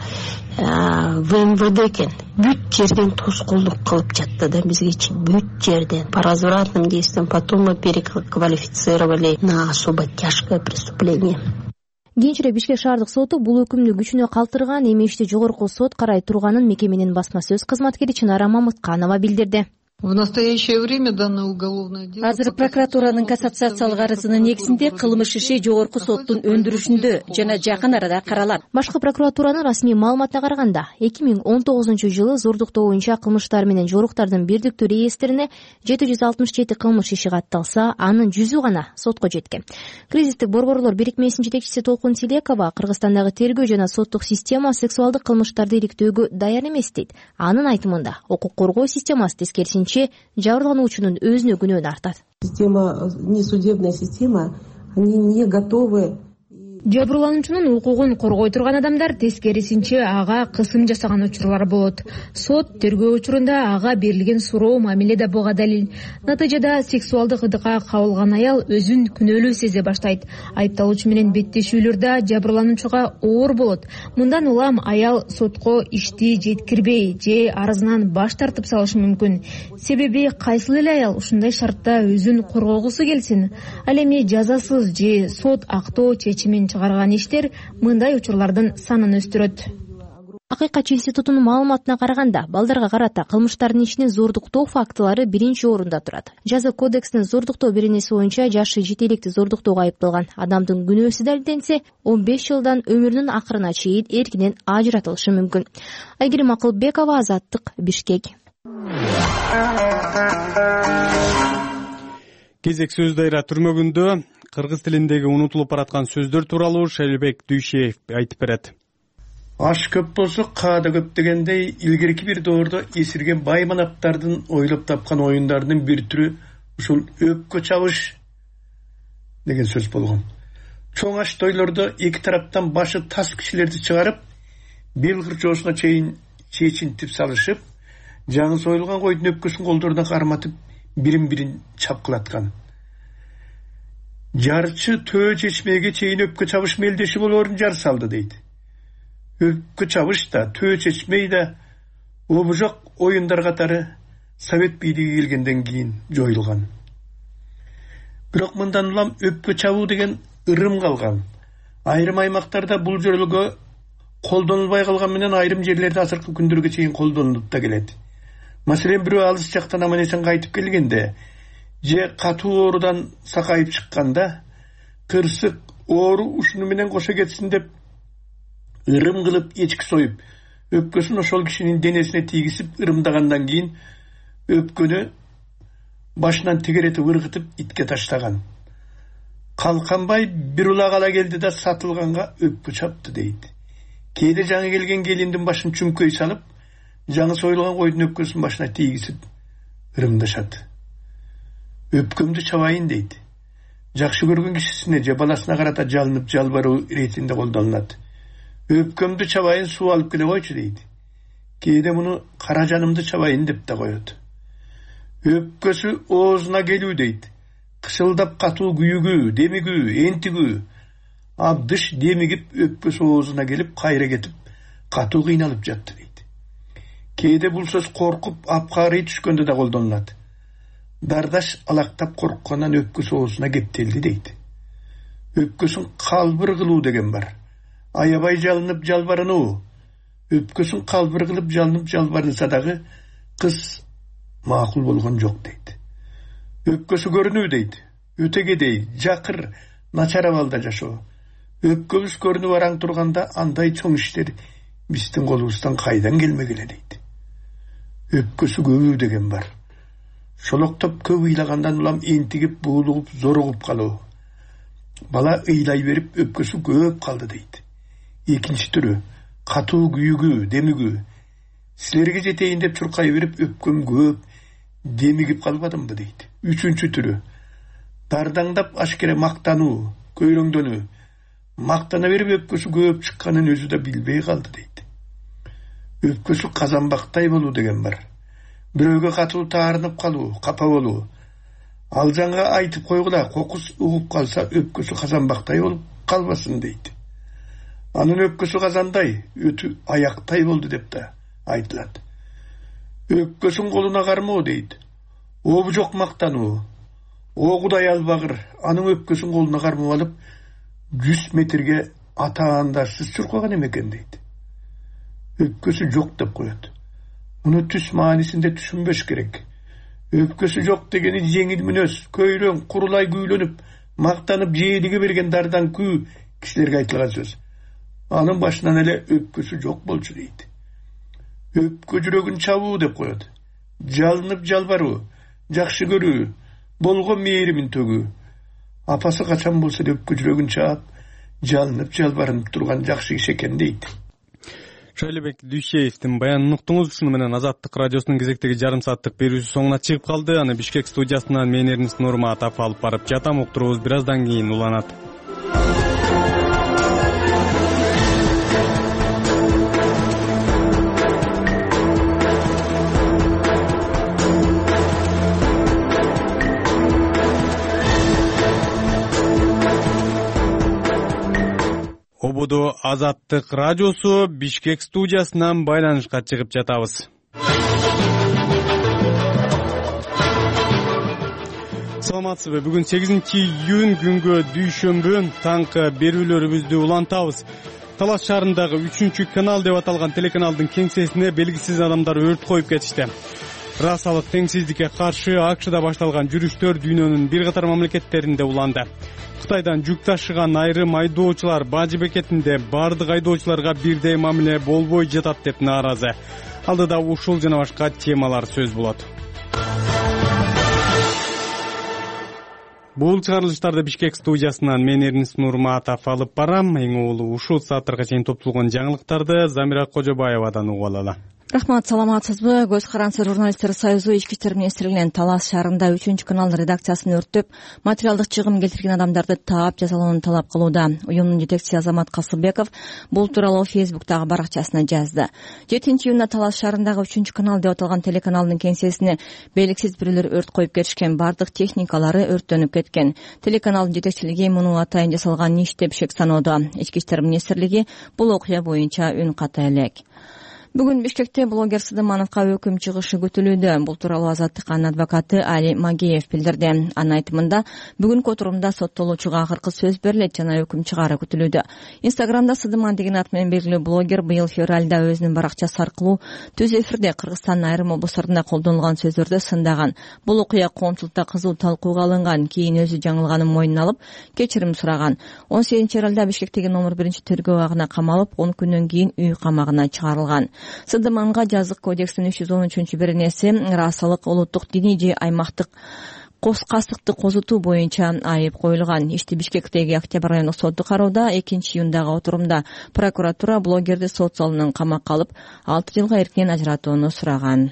в эм вэ дэ экен. Бүт жерден тоскоолдук кылып жатты да бизгечи, бүт жерден. По развратным действиям, потом мы переквалифицировали на особо тяжкое преступление. Кийинчерээк Бишкек шаардык соту бул өкүмдү күчүнө калтырган, эми ишти жогорку сот карай турганын мекеменин басма сөз кызматкери Чынара Мамытканова билдирди. В настоящее время данное уголовное дело... Азыр прокуратуранын кассациялык арызынын негизинде кылмыш иши жогорку соттун өндүрүшүндө жана жакын арада каралат. Башкы прокуратуранын расмий маалыматына караганда, эки миң он тогузунчу жылы зордуктоо боюнча кылмыштар менен жоруктардын бирдиктүү реестрине жети жүз алтымыш жети кылмыш иши катталса, анын жүзү гана сотко жеткен. Кризистик борборлор бирикмесинин жетекчиси Толкун Тилекова Кыргызстандагы тергөө жана соттук система сексуалдык кылмыштарды иликтөөгө даяр эмес дейт. Анын айтымында, укук коргоо системасы тескерисинче жабырлануучунун өзүнө күнөөнү артат. Система, несудебная система они не готовы. Жабырлануучунун укугун коргой турган адамдар тескерисинче ага кысым жасаган учурлар болот. Сот тергөө учурунда ага берилген суроо мамиле да буга далил. Натыйжада сексуалдык ыдыкка кабылган аял өзүн күнөөлүү сезе баштайт. Айыпталуучу менен беттешүүлөрдө жабырлануучуга оор болот. Мындан улам аял сотко ишти жеткирбей же арызынан баш тартып салышы мүмкүн. Себеби кайсыл эле аял ушундай шартта өзүн коргогусу келсин. Ал эми жазасыз же сот актоо чечимин чыгарган иштер мындай учурлардын санын өстүрөт. Акыйкатчы институтунун маалыматына караганда, балдарга карата кылмыштардын ичинен зордуктоо фактылары биринчи орунда турат. Жаза кодексинин зордуктоо беренеси боюнча жашы жете электи зордуктоого айыпталган адамдын күнөөсү далилденсе, он беш жылдан өмүрүнүн акырына чейин эркинен ажыратылышы мүмкүн. Айгерим Акылбекова, Азаттык, Бишкек. Кезек сөз дайра түрмөгүндө кыргыз тилиндеги унутулуп бараткан сөздөр тууралуу Шайлбек Дүйшеев айтып берет. Аш көп болсо каада көп дегендей, илгерки бир доордо эсирген бай манаптардын ойлоп тапкан оюндарынын бир түрү ушул өпкө чабыш деген сөз болгон. Чоң аш тойлордо эки тараптан башы тас кишилерди чыгарып, бел кырчоосуна чейин чечинтип салышып, жаңы союлган койдун өпкөсүн колдоруна карматып, бирин-бирин чапкылаткан. Жарчы төө чечмеге чейин өпкө чабыш мелдеши болоорун жар салды дейт. Өпкө чабыш да, төө чечмей да обужок оюндар катары Совет бийлиги келгенден кийин жоюлган. Бирок мындан улам өпкө чабуу деген ырым калган. Айрым аймактарда бул жөрөлгө колдонулбай калган менен айрым жерлерде азыркы күндөргө чейин колдонулуп да келет. Маселен, бирөө алыс жактан аман-эсен кайтып келгенде же катуу оорудан сакайып чыкканда, кырсык оору ушуну менен кошо кетсин деп ырым кылып эчки союп, өпкөсүн ошол кишинин денесине тийгизип ырымдагандан кийин өпкөнү башынан тегеретип ыргытып итке таштаган. Калканбай бир улак ала келди да сатылганга өпкө чапты дейт. Кээде жаңы келген келиндин башын чүмкөй салып, жаңы союлган койдун өпкөсүн башына тийгизип ырымдашат. Өпкөмдү чабайын дейт. Жакшы көргөн кишисине же баласына карата жалынып жалбаруу иретинде колдонулат. Өпкөмдү чабайын, суу алып келе койчу дейт. Кээде муну кара жанымды чабайын деп да коет. Өпкөсү оозуна келүү дейт. Кышылдап катуу күйүгүү, демигүү, энтигүү. Абдыш демигип өпкөсү оозуна келип, кайра кетип, катуу кыйналып жатты дейт. Кээде бул сөз коркуп, апкарый түшкөндө да колдонулат. Дардаш алактап корккандан өпкөсү оозуна кептелди дейт. Өпкөсүн калбыр кылуу деген бар. Аябай жалынып жалбарынуу. Өпкөсүн калбыр кылып жалынып жалбарынса дагы кыз макул болгон жок дейт. Өпкөсү көрүнүү дейт. Өтөгедей, жакыр, начар абалда жашоо. Өпкөбүз көрүнүп араң турганда андай чоң иштер биздин колубуздан кайдан келмегиле дейт. Өпкөсү көбүү деген бар. Шолоктоп көп ыйлагандан улам энтигип, буулугуп, зоругуп калуу. Бала ыйлай берип өпкөсү көп калды дейт. Экинчи түрү катуу күйүгүү, демигүү. Силерге жетейин деп чуркай берип өпкөм көп, демигип калбадымбы дейт. Үчүнчү түрү дардаңдап ашкере мактануу, көйрөңдөнүү. Мактана берип өпкөсү көп чыкканын өзү да билбей калды дейт. Өпкөсү казанбактай болуу деген бар. Бирөөгө катуу таарынып калуу, капа болуу. Ал жаңга айтып койгула, кокус угуп калса өпкөсү казанбактай болуп калбасын дейт. Анын өпкөсү казандай, өтү аяктай болду деп да айтылат. Өпкөсүн колуна кармоо дейт. Обу жок мактануу. О Кудай албагыр, анын өпкөсүн колуна кармап алып, жүз метрге атаандарсыз чуркаган эмекен дейт. Өпкөсү жок деп коет. Муну түс маанисинде түшүнбөш керек. Өпкөсү жок дегени жеңил мүнөз, көйрөң, курулай күүлөнүп, мактанып жээлиге берген дардан күү кишилерге айтылган сөз. Анын башынан эле өпкөсү жок болчу дейт. Өпкө жүрөгүн чабуу деп коет. Жалынып жалбаруу, жакшы көрүү, болгон мээримин төгүү. Апасы качан болсо өпкө жүрөгүн чаап, жалынып жалбарынып турган жакшы киши экен дейт. Шайлебек Дүйшеевдин баянын уктуңуз. Ушуну менен Азаттык радиосунун кезектеги жарым сааттык берүүсү соңуна чыгып калды. Аны Бишкек студиясынан мен Эрнис Нурматов алып барып жатам. Уктуруубуз бир аздан кийин уланат. Ободо Азаттык радиосу Бишкек студиясынан байланышка чыгып жатабыз. Саламатсызбы? Бүгүн сегизинчи июнь күнгө дүйшөмбү таңкы берүүлөрүбүздү улантабыз. Талас шаарындагы үчүнчү канал деп аталган телеканалдын кеңсесине белгисиз адамдар өрт коюп кетишти. Расалык теңсиздикке каршы АКШда башталган жүрүштөр дүйнөнүн бир катар мамлекеттеринде уланды. Кытайдан жүк ташыган айрым айдоочулар бажы бекетинде бардык айдоочуларга бирдей мамиле болбой жатат деп нааразы. Алдыда ушул жана башка темалар сөз болот. Бул чыгарылыштарды Бишкек студиясынан мен Эрнис Нурматов алып барам. Эң улуу ушул сааттарга чейин топтолгон жаңылыктарды Замира Кожобаевадан угуп алалы. Рахмат, саламатсызбы? Көз карансы журналисттер союзу Ички иштер министрлигинин Талас шаарында үчүнчү канал редакциясын өрттөп, материалдык чыгым келтирген адамдарды таап жазалоону талап кылууда. Уюмдун жетекчиси Азамат Касылбеков бул тууралуу Фейсбуктагы баракчасына жазды. жетинчи июнда Талас шаарындагы үчүнчү канал деп аталган телеканалдын кеңсесине белгисиз бирөөлөр өрт коюп кетишкен. Бардык техникалары өрттөнүп кеткен. Телеканалдын жетекчилиги муну атайын жасалган иш деп шек саноодо. Ички иштер министрлиги бул окуя боюнча үн ката элек. Бүгүн Бишкекте блогер Сыдымановго өкүм чыгышы күтүлүүдө. Бул тууралуу Азаттыктын адвокаты Али Магеев билдирди. Анын айтымында бүгүнкү отурумда соттолуучуга акыркы сөз берилет жана өкүм чыгаары күтүлүүдө. Инстаграмда Сыдыман деген ат менен белгилүү блогер быйыл февралда өзүнүн баракчасы аркылуу түз эфирде Кыргызстандын айрым облустарында колдонулган сөздөрдү сындаган. Бул окуя коомчулукта кызуу талкууга алынган. Кийин өзү жаңылганын мойнуна алып, кечирим сураган. он сегизинчи февралда Бишкектеги номер биринчи тергөө абагына камалып, он күндөн кийин үй камагына чыгарылган. Сыдыманга жазык кодекстин үч жүз он үчүнчү беренеси расалык, улуттук, диний же аймактык кастыкты козутуу боюнча айып коюлган. Ишти Бишкектеги Октябрь райондук соту кароодо. экинчи июндагы отурумда прокуратура блогерди сот залынан камакка алып, алты жылга эркинен ажыратууну сураган.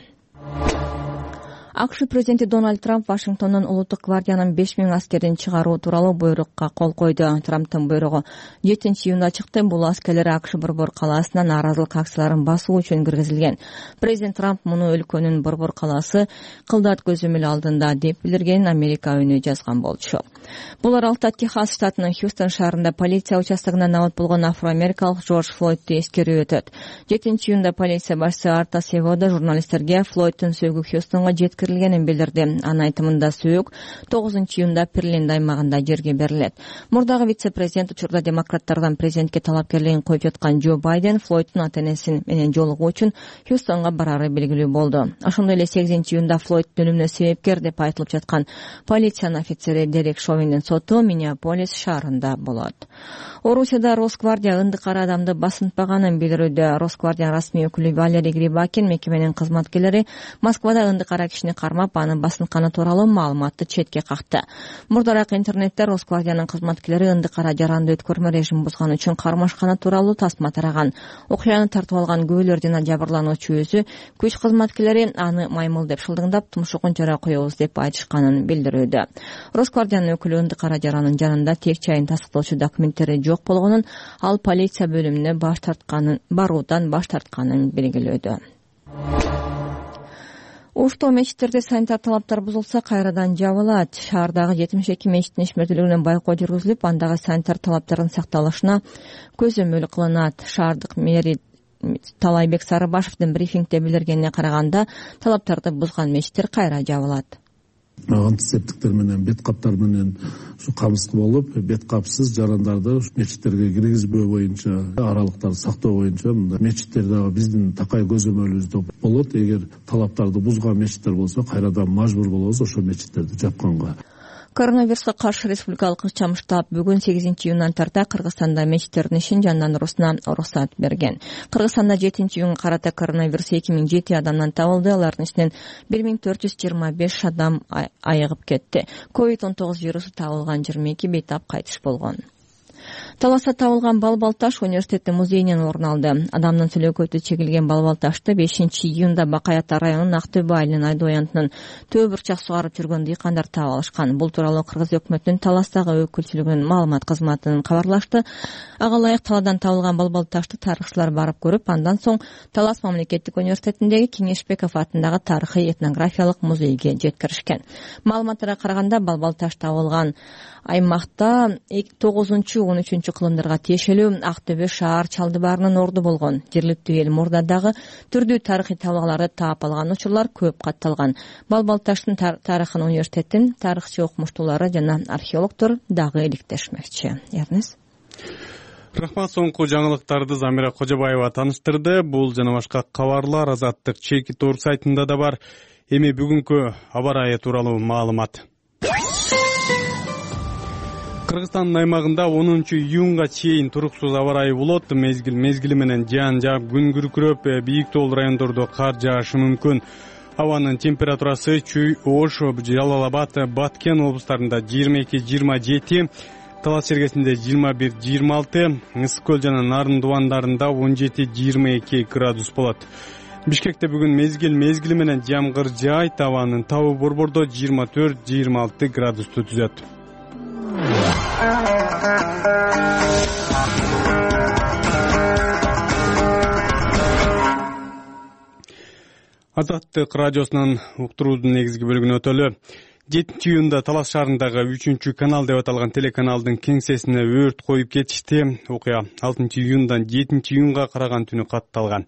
АКШ президенти Дональд Трамп Вашингтондон улуттук гвардиянын беш миң аскерин чыгаруу тууралуу буйрукка кол койду. Трамптын буйругу жетинчи июнда чыкты. Бул аскерлер АКШ Борбор калаасына нааразылык акцияларын басуу үчүн киргизилген. Президент Трамп муну өлкөнүн Борбор калаасы кылдат көзөмөл алдында деп билдиргенин Америка үнү жазган болчу. Бул аралыкта Техас штатынын Хьюстон шаарында полиция участогунда набат болгон афроамерикалык Джордж Флойдду эскерүү өтөт. жетинчи июнда полиция башчысы Арта Севода журналисттерге Флойддун сөөгү Хьюстонго жеткирилгенин билдирди. Анын айтымында сөөгү тогузунчу июнда Перленд аймагында жерге берилет. Мурдагы вице-президент учурда демократтардан президентке талапкерлигин коюп жаткан Джо Байден Флойддун ата-энеси менен жолугуу үчүн Хьюстонго барары белгилүү болду. Ошондой эле сегизинчи июнда Флойддун өлүмүнө себепкер деп айтылып жаткан полициянын офицери Дерек Шовиндин соту Миннеаполис шаарында болот. Орусияда Росгвардия ынды кара адамды басынтпаганын билдирүүдө. Росгвардия расмий өкүлү Валерий Грибакин мекеменин кызматкерлери Москвада ынды кара кишини кармап, анын басынтканы тууралуу маалыматты четке какты. Мурдараак интернетте Росгвардиянын кызматкерлери ынды кара жаранды өткөрмө режим бузган үчүн кармашканы тууралуу тасма тараган. Окуяны тартып алган күбөлөр жана жабырлануучу өзү күч кызматкерлери аны маймыл деп шылдыңдап, тумшугун жара коебуз деп айтышканын билдирүүдө. Росгвардиянын өкүлү ынды кара жаранын жанында тек чайын тастыктоочу документтери жок болгонун, ал полиция бөлүмүнө баш тартканын, баруудан баш тартканын белгилөөдө. Ушто мечиттерде санитар талаптар бузулса, кайрадан жабылат. Шаардагы жетимиш эки мечиттин ишмердүүлүгүнөн байкоо жүргүзүлүп, андагы санитар талаптардын сакталышына көзөмөл кылынат. Шаардык мэри Талайбек Сарыбашевдин брифингде билдиргенине караганда, талаптарды бузган мечиттер кайра жабылат. Антисептиктер менен, бет каптар менен камсыз болуп, бет капсыз жарандарды мечиттерге киргизбөө боюнча, аралыктарды сактоо боюнча мечиттер дагы биздин такай көзөмөлүбүздө болот. Эгер талаптарды бузган мечиттер болсо, кайрадан мажбур болобуз ошо мечиттерди жапканга. Коронавируска каршы республикалык ыкчам штаб бүгүн сегизинчи июндан тарта Кыргызстанда мечиттердин ишин жандандыруусуна уруксат берген. Кыргызстанда жетинчи июнга карата коронавирус эки миң жети адамдан табылды. Алардын ичинен бир миң төрт жүз жыйырма беш адам айыгып кетти. ковид он тогуз вирусу табылган жыйырма эки бейтап кайтыш болгон. Таласта табылган балбал таш университеттин музейинен орун алды. Адамдын сүлөкөтү чегилген балбал ташты бешинчи июнда Бакай Ата районунун Актөбө айылынын Айдоянтынын төө бурчак сугарып жүргөн дыйкандар таап алышкан. Бул тууралуу Кыргыз өкмөтүнүн Таластагы өкүлчүлүгүнүн маалымат кызматынан кабарлашты. Ага ылайык талаадан табылган балбал ташты тарыхчылар барып көрүп, андан соң Талас мамлекеттик университетиндеги Кеңешбеков атындагы тарыхый этнографиялык музейге жеткиришкен. Маалыматтарга караганда балбал таш табылган аймакта тогузунчу он үчүнчү кылымдарга тиешелүү Актөбө шаар чалдыбарынын орду болгон. Жергиликтүү эл мурдадагы түрдүү тарыхый табаларды таап алган учурлар көп катталган. Балбал таштын тарыхын университеттин тарыхчы окумуштуулары жана археологдор дагы иликтешмекчи. Эрнес. Рахмат. Соңку жаңылыктарды Замира Кожобаева тааныштырды. Бул жана башка кабарлар Азаттык чекит орг сайтында да бар. Эми бүгүнкү аба ырайы тууралуу маалымат. Кыргызстандын аймагында онунчу июнга чейин туруксуз аба ырайы болот. Мезгил мезгили менен жаан жаап, күн күркүрөп, бийик тоол райондордо кар жаашы мүмкүн. Абанын температурасы Чүй, Ош, Жалал Абад, Баткен облустарында жыйырма эки жыйырма жети, Талас чергесинде жыйырма бир жыйырма алты, Ысык көл жана Нарын дубандарында он жети жыйырма эки градус болот. Бишкекте бүгүн мезгил мезгили менен жамгыр жаайт, абанын табы борбордо жыйырма төрт жыйырма алты градусту түзөт. Азаттык радиосунун уктуруунун негизги бөлүгүнө өтөлү. жетинчи июнда Талас шаарындагы үчүнчү канал деп аталган телеканалдын кеңсесине өрт коюп кетишти. Окуя алтынчы июндан жетинчи июнга караган түнү катталган.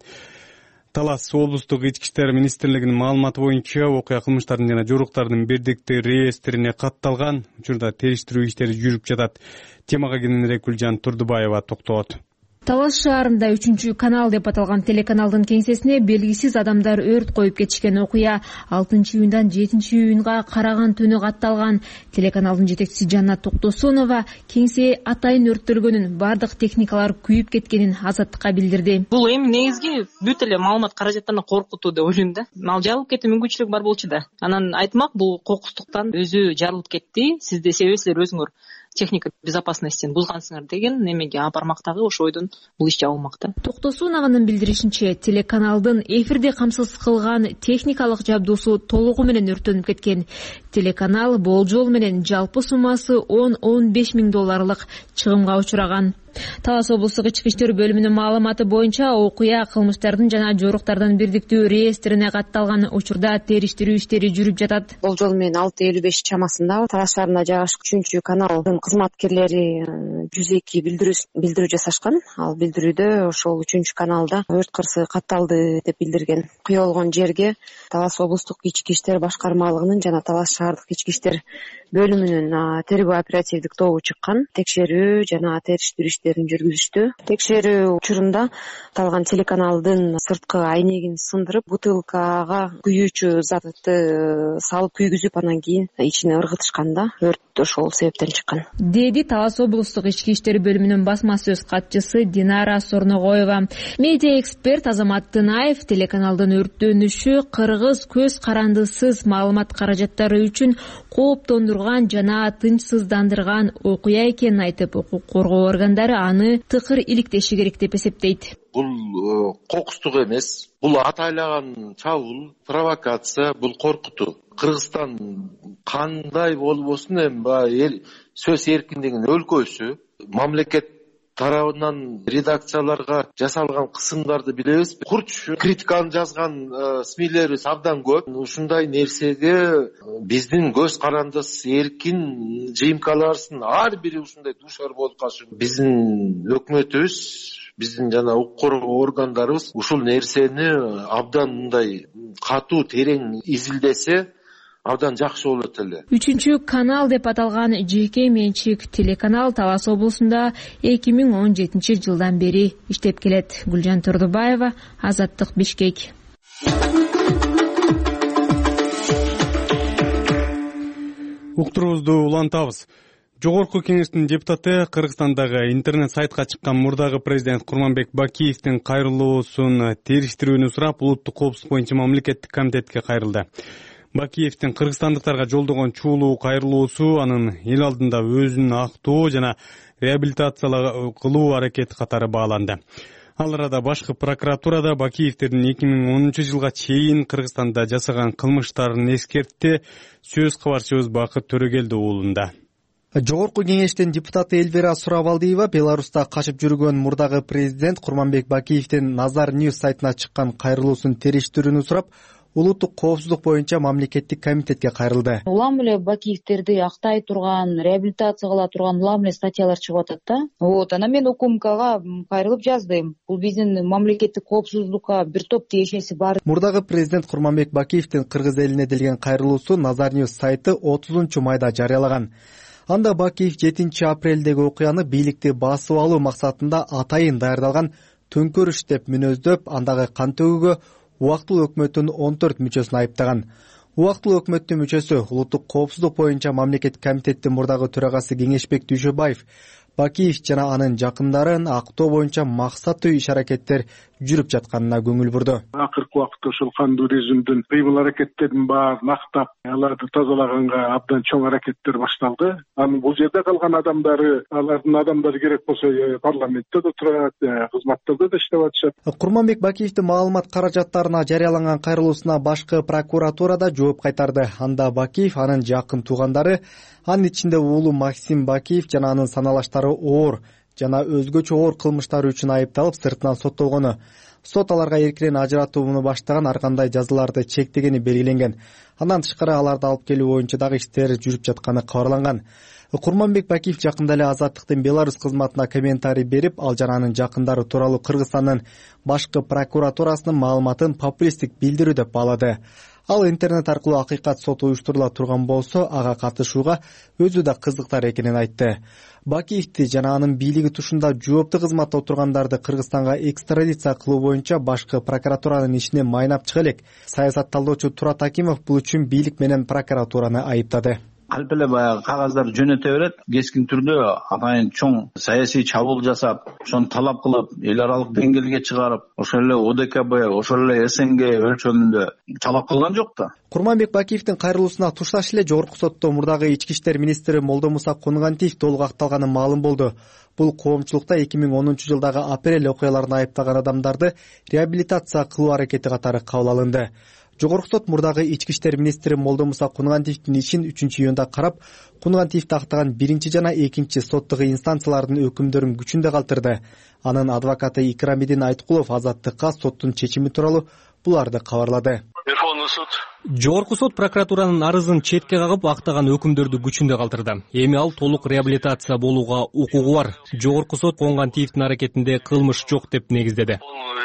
Талас облустук ички иштер министрлигинин маалыматы боюнча окуя кылмыштардын жана жоруктардын бирдиктүү реестрине катталган. Учурда териштирүү иштери жүрүп жатат. Темага кененирээк Гүлжан Турдубаева токтолот. Талас шаарында үчүнчү канал деп аталган телеканалдын кеңсесине белгисиз адамдар өрт коюп кетишкен. Окуя алтынчы июндан жетинчи июнга караган түнү катталган. Телеканалдын жетекчиси Жанна Токтосунова кеңсе атайын өрттөлгөнүн, бардык техникалар күйүп кеткенин Азаттыкка билдирди. Бул эми негизги бүт эле маалымат каражаттарына коркутуу деп ойлойм да. Ал жарылып кетүү мүмкүнчүлүгү бар болчу да. Анан айтмак, бул кокустуктан өзү жарылып кетти. Сизде себепсиздер өзүңөр техника безопасностьтин бузгансыңар деген немеге апармактагы ошойдон бул иш жабылмакта. Токтосунованын билдиришинче, телеканалдын эфирде камсыз кылган техникалык жабдуусу толугу менен өрттөнүп кеткен. Телеканал болжол менен жалпы суммасы он он беш миң долларлык чыгымга учураган. Талас облустук ички иштер бөлүмүнүн маалыматы боюнча окуя кылмыштардын жана жоруктардын бирдиктүү реестрине катталган. Учурда териштирүү иштери жүрүп жатат. Болжол менен алты элүү беш чамасында Талас шаарында жайгашкан үчүнчү каналдын кызматкерлери жүз эки билдирүү жасашкан. Ал билдирүүдө ошол үчүнчү каналда өрт кырсы катталды деп билдирген. Куя болгон жерге Талас облустук ички иштер башкармалыгынын жана Талас шаардык ички иштер бөлүмүнүн тергөө оперативдик тобу чыккан. Текшерүү жана териштирүү иштерин жүргүзүштү. Текшерүү учурунда аталган телеканалдын сырткы айнегин сындырып, бутылкага күйүүчү затты салып күйгүзүп, анан кийин ичине ыргытышканда өрт ошол себептен чыккан, деди Талас облустук ички иштер бөлүмүнүн басма сөз катчысы Динара Сорногоева. Медиа эксперт Азамат Тынаев телеканалдын өрттөнүшү Кыргыз көз карандысыз маалымат каражаттары үчүн кооптондурган жана тынчсыздандырган окуя экенин айтып, укук коргоо органдары аны тыкыр иликтеши керек деп эсептейт. Бул кокустук эмес, бул атайлаган чабуул, провокация, бул коркутуу. Кыргызстан кандай болбосун эми баягы сөз эркиндигинин өлкөсү, мамлекет тарабынан редакцияларга жасалган кысымдарды билебиз. Курч критиканы жазган смилерибиз абдан көп. Ушундай нерсеге биздин көз карандысыз эркин жыйынтыктарыбыздын ар бири ушундай дуушар болуп калышы. Биздин өкмөтүбүз, биздин жана укук коргоо органдарыбыз ушул нерсени абдан мындай катуу терең изилдесе абдан жакшы болот эле. Үчүнчү канал деп аталган жеке менчик телеканал Талас облусунда эки миң он жетинчи жылдан бери иштеп келет. Гүлжан Турдубаева, Азаттык, Бишкек. Уктуруубузду улантабыз. Жогорку кеңештин депутаты Кыргызстандагы интернет сайтка чыккан мурдагы президент Курманбек Бакиевдин кайрылуусун териштирүүнү сурап, улуттук коопсуздук боюнча мамлекеттик комитетке кайрылды. Бакиевдин кыргызстандыктарга жолдогон чуулуу кайрылуусу анын эл алдында өзүн актоо жана реабилитациялоо кылуу аракети катары бааланды. Ал арада башкы прокуратурада Бакиевдердин эки миң онунчу жылга чейин Кыргызстанда жасаган кылмыштарын эскертти. Сөз кабарчыбыз Бакыт Төрөгелди уулунда. Жогорку кеңештин депутаты Эльвира Сурабалдиева Беларуста качып жүргөн мурдагы президент Курманбек Бакиевдин Назар Ньюс сайтына чыккан кайрылуусун териштирүүнү сурап, улуттук коопсуздук боюнча мамлекеттик комитетке кайрылды. Улам эле Бакиевдерди актай турган, реабилитация кыла турган улам эле статьялар чыгып атат да. Вот, анан мен УКМКга кайрылып жаздым. Бул биздин мамлекеттик коопсуздукка бир топ тиешеси бар. Мурдагы президент Курманбек Бакиевдин кыргыз элине делген кайрылуусу Назар Ньюс сайты отузунчу майда жарыялаган. Анда Бакиев жетинчи апрелдеги окуяны бийликти басып алуу максатында атайын даярдалган төңкөрүш деп мүнөздөп, андагы кан төгүүгө убактылуу өкмөттүн он төрт мүчөсүн айыптаган. Убактылуу өкмөттүн мүчөсү улуттук коопсуздук боюнча мамлекеттик комитеттин мурдагы төрагасы Кеңешбек Дүйшөбаев Бакиев жана анын жакындарын актоо боюнча максаттуу иш-аракеттер жүрүп жатканына көңүл бурду. Акыркы убакытта ошол кандуу режимдин кыймыл аракеттерин баарын актап, аларды тазалаганга абдан чоң аракеттер башталды. Анын бул жерде калган адамдары, алардын адамдары керек болсо парламентте да турат, кызматтарда да иштеп атышат. Курманбек Бакиевдин маалымат каражаттарына жарыяланган кайрылуусуна башкы прокуратурада жооп кайтарды. Анда Бакиев, анын жакын туугандары, анын ичинде уулу Максим Бакиев жана анын саналаштары оор жана өзгөчө оор кылмыштары үчүн айыпталып сыртынан соттолгону. Сот аларга эркинен ажыратууну баштаган, ар кандай жазаларды чектегени белгиленген. Андан тышкары аларды алып келүү боюнча дагы иштер жүрүп жатканы кабарланган. Курманбек Бакиев жакында эле Азаттыктын Беларусь кызматына комментарий берип, ал жана анын жакындары тууралуу Кыргызстандын башкы прокуратурасынын маалыматын популисттик билдирүү деп баалады. Ал интернет аркылуу акыйкат соту уюштурула турган болсо, ага катышууга өзү да кызыктар экенин айтты. Бакиевди жана анын бийлиги тушунда жооптуу кызматта отургандарды Кыргызстанга экстрадиция кылуу боюнча башкы прокуратуранын ишине майнап чыга элек. Саясат талдоочу Турат Акимов бул үчүн бийлик менен прокуратураны айыптады. Алып эле баягы кагаздар жөнөтө берет, кескин түрдө атайын чоң саясий чабуул жасап, ошону талап кылып, эл аралык деңгээлге чыгарып, ошол эле О Д К Б, ошол эле С Н Г өлчөмүндө талап кылган жок да. Курманбек Бакиевдин кайрылуусуна тушташ эле жогорку сотто мурдагы ички иштер министри Молдомуса Кунгантиев толук акталганы маалым болду. Бул коомчулукта эки миң онунчу жылдагы апрель окуяларына айыптаган адамдарды реабилитация кылуу аракети катары кабыл алынды. Жогорку сот мурдагы ички иштер министри Молдомуса Кунгантиевдин ишин үчүнчү июнда карап, Кунгантиевди актаган биринчи жана экинчи соттук инстанциялардын өкүмдөрүн күчүндө калтырды. Анын адвокаты Икрамидин Айткулов Азаттыкка соттун чечими тууралуу буларды кабарлады. Жогорку сот прокуратуранын арызын четке кагып, актаган өкүмдөрдү күчүндө калтырды. Эми ал толук реабилитация болууга укугу бар. Жогорку сот Кунгантиевдин аракетинде кылмыш жок деп негиздеди.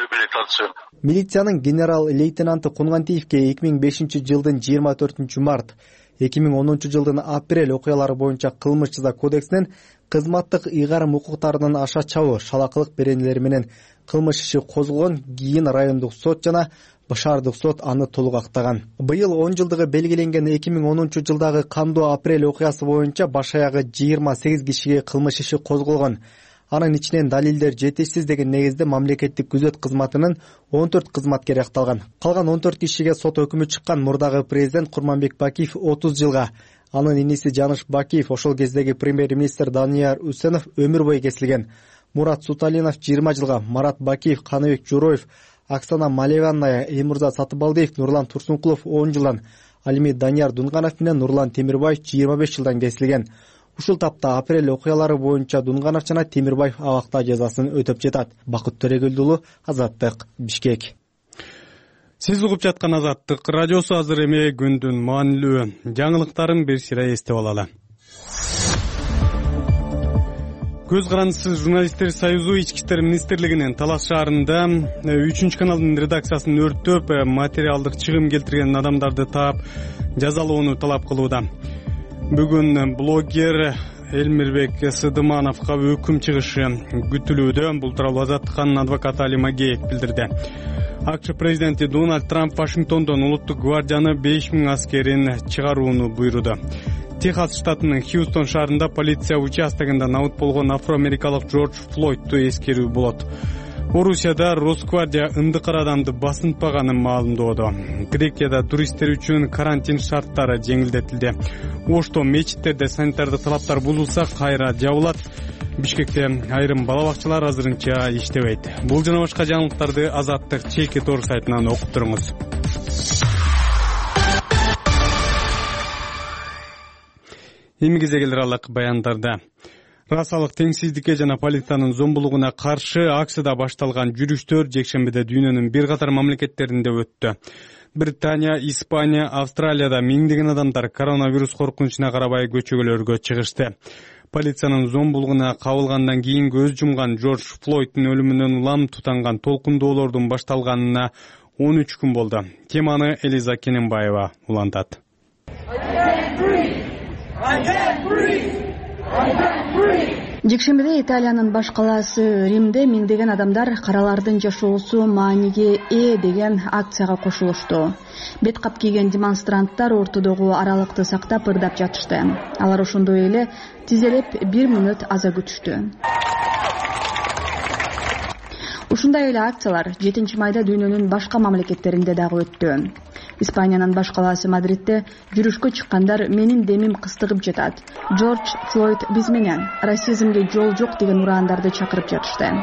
Милициянын генерал лейтенанты Кунгантиевке эки миң бешинчи жылдын жыйырма төртүнчү март, эки миң онунчу жылдын апрель окуялары боюнча кылмыш жаза кодексинен кызматтык ыйгарым укуктарынын аша чабуу, шалакылык беренелери менен кылмыш иши козголгон. Кийин райондук сот жана шаардык сот аны толук актаган. Быйыл он жылдыгы белгиленген эки миң онунчу жылдагы кандуу апрель окуясы боюнча баш аягы жыйырма сегиз кишиге кылмыш иши козголгон. Анын ичинен далилдер жетишсиз деген негизде мамлекеттик күзөт кызматынын он төрт кызматкери акталган. Калган он төрт кишиге сот өкүмү чыккан. Мурдагы президент Курманбек Бакиев отуз жылга, анын иниси Жаныш Бакиев, ошол кездеги премьер-министр Данияр Үсенов өмүр бою кесилген. Мурат Суталинов жыйырма жылга, Марат Бакиев, Каныбек Журоев, Оксана Малеванная, Элмурза Сатыбалдиев, Нурлан Турсункулов он жылдан, ал эми Данияр Дунганов менен Нурлан Темирбаев жыйырма беш жылдан кесилген. Ушул тапта апрель окуялары боюнча Дунганов жана Темирбаев абакта жазасын өтөп жатат. Бакыт Төрөгелди уулу, Азаттык, Бишкек. Сиз угуп жаткан Азаттык радиосу. Азыр эми күндүн маанилүү жаңылыктарын бир сыйра эстеп алалы. Көз карандысыз журналисттер союзу ички иштер министрлигинин Талас шаарында үчүнчү каналдын редакциясын өрттөп, материалдык чыгым келтирген адамдарды таап жазалоону талап кылууда. Бүгүн блогер Элмирбек Сыдымановго өкүм чыгышы күтүлүүдө. Бул тууралуу Азаттыктын адвокаты Али Магеев билдирди. АКШ президенти Дональд Трамп Вашингтондон улуттук гвардиянын беш миң аскерин чыгарууну буйруду. Техас штатынын Хьюстон шаарында полиция участогунда набыт болгон афроамерикалык Джордж Флойдду эскерүү болот. Орусияда Росгвардия ындыкар адамды басынтпаганын маалымдоодо. Грекияда туристтер үчүн карантин шарттары жеңилдетилди. Ошто мечиттерде санитардык талаптар бузулса кайра жабылат. Бишкекте айрым бала бакчалар азырынча иштебейт. Бул жана башка жаңылыктарды Азаттык чеки тор сайтынан окуп туруңуз. Эми кезегелер алак баяндарда. Расалык теңсиздикке жана полициянын зомбулугуна каршы акцияда башталган жүрүштөр жекшембиде дүйнөнүн бир катар мамлекеттеринде өттү. Британия, Испания, Австралияда миңдеген адамдар коронавирус коркунучуна карабай көчөгөлөргө чыгышты. Полициянын зомбулугуна кабылгандан кийин көз жумган Джордж Флойдтун өлүмүнөн улам тутанган толкундоолордун башталганына он үч күн болду. Теманы Элиза Кененбаева улантат. Жекшембиде Италиянын баш калаасы Римде миңдеген адамдар каралардын жашоосу мааниге ээ деген акцияга кошулушту. Бет кап кийген демонстранттар ортодогу аралыкты сактап ырдап жатышты. Алар ошондой эле тизелеп бир мүнөт аза күтүштү. Ушундай эле акциялар жетинчи майда дүйнөнүн башка мамлекеттеринде дагы өттү. Испаниянын баш калаасы Мадридде жүрүшкө чыккандар менин демим кыстыгып жатат. Джордж Флойд биз менен, расизмге жол жок деген урандарды чакырып жатышты.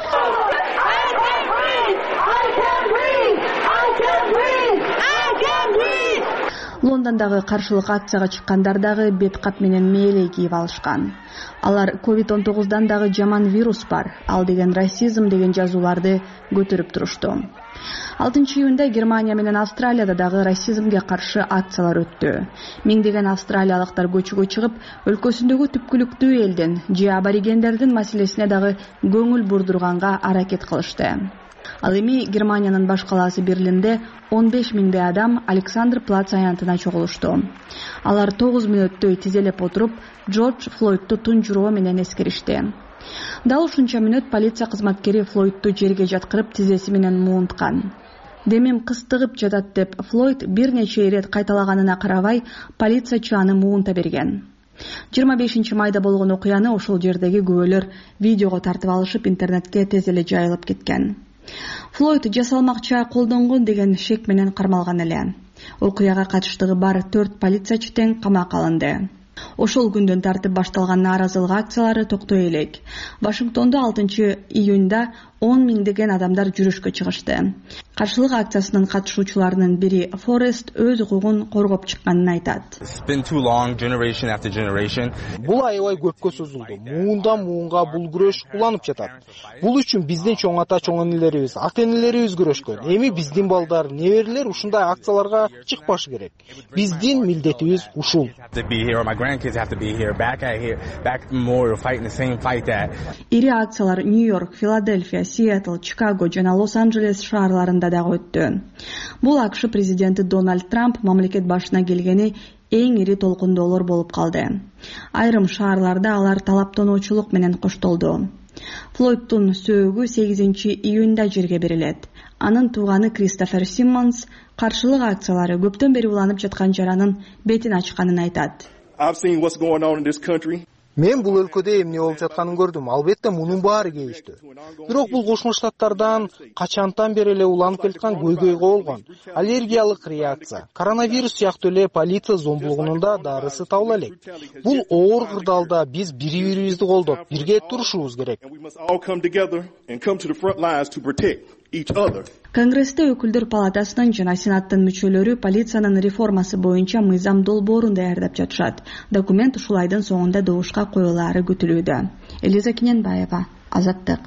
Лондондогу каршылык акцияга чыккандар дагы бет кап менен мээлей кийип алышкан. Алар ковид он тогуздан дагы жаман вирус бар, ал деген расизм деген жазууларды көтөрүп турушту. алтынчы июнда Германия менен Австралияда дагы расизмге каршы акциялар өттү. Миңдеген австралиялыктар көчөгө чыгып, өлкөсүндөгү түпкүлүктүү элдин же аборигендердин маселесине дагы көңүл бурдурганга аракет кылышты. Ал эми Германиянын баш калаасы Берлинде он беш миңдей адам Александр Плац аянтына чогулушту. Алар тогуз мүнөттөй тизелеп отуруп, Джордж Флойдту тунжуроо менен эскеришти. Дал ушунча мүнөт полиция кызматкери Флойдту жерге жаткырып тизеси менен муунткан. Демим кыстыгып жатат деп Флойд бир нече ирет кайталаганына карабай, полициячы аны муунта берген. жыйырма бешинчи майда болгон окуяны ошол жердеги күбөлөр видеого тартып алышып, интернетке тез эле жайылып кеткен. Флойд жасалмакча колдонгон деген шек менен кармалган эле. Окуяга катыштыгы бар төрт полициячы тең камакка алынды. Ошол күндөн тартып башталган нааразылык акциялары токтой элек. Вашингтондо алтынчы июнда он миңдеген адамдар жүрүшкө чыгышты. Каршылык акциясынын катышуучуларынын бири Форест өз укугун коргоп чыкканын айтат. Бул аябай көпкө созулду. Муундан муунга бул күрөш уланып жатат. Бул үчүн биздин чоң ата чоң энелерибиз, ата энелерибиз күрөшкөн. Эми биздин балдар, неберелер ушундай акцияларга чыкпашы керек. Биздин милдетибиз ушул. Ири акциялар Нью-Йорк, Филадельфия, Сиэтл, Чикаго жана Лос-Анджелес шаарларында дагы өттү. Бул АКШ президенти Дональд Трамп мамлекет башына келгени эң ири толкундоолор болуп калды. Айрым шаарларда алар талаптоочулук менен коштолду. Флойдтун сөөгү сегизинчи июнда жерге берилет. Анын тууганы Кристофер Симмонс каршылык акциялары көптөн бери уланып жаткан жаранын бетин ачканын айтат. Мен бул өлкөдө эмне болуп жатканын көрдүм. Албетте мунун баары кейиштүү. Бирок бул Кошмо Штаттардан качантан бери эле уланып келаткан көйгөйгө болгон аллергиялык реакция. Коронавирус сыяктуу эле полиция зомбулугунун да дарысы табыла элек. Бул оор кырдаалда биз бири-бирибизди колдоп, бирге турушубуз керек. Конгрессте өкүлдөр палатасынын жана Сенаттын мүчөлөрү полициянын реформасы боюнча мыйзам долбоорун даярдап жатышат. Документ ушул айдын соңунда добушка коюлаары күтүлүүдө. Элиза Кененбаева, Азаттык.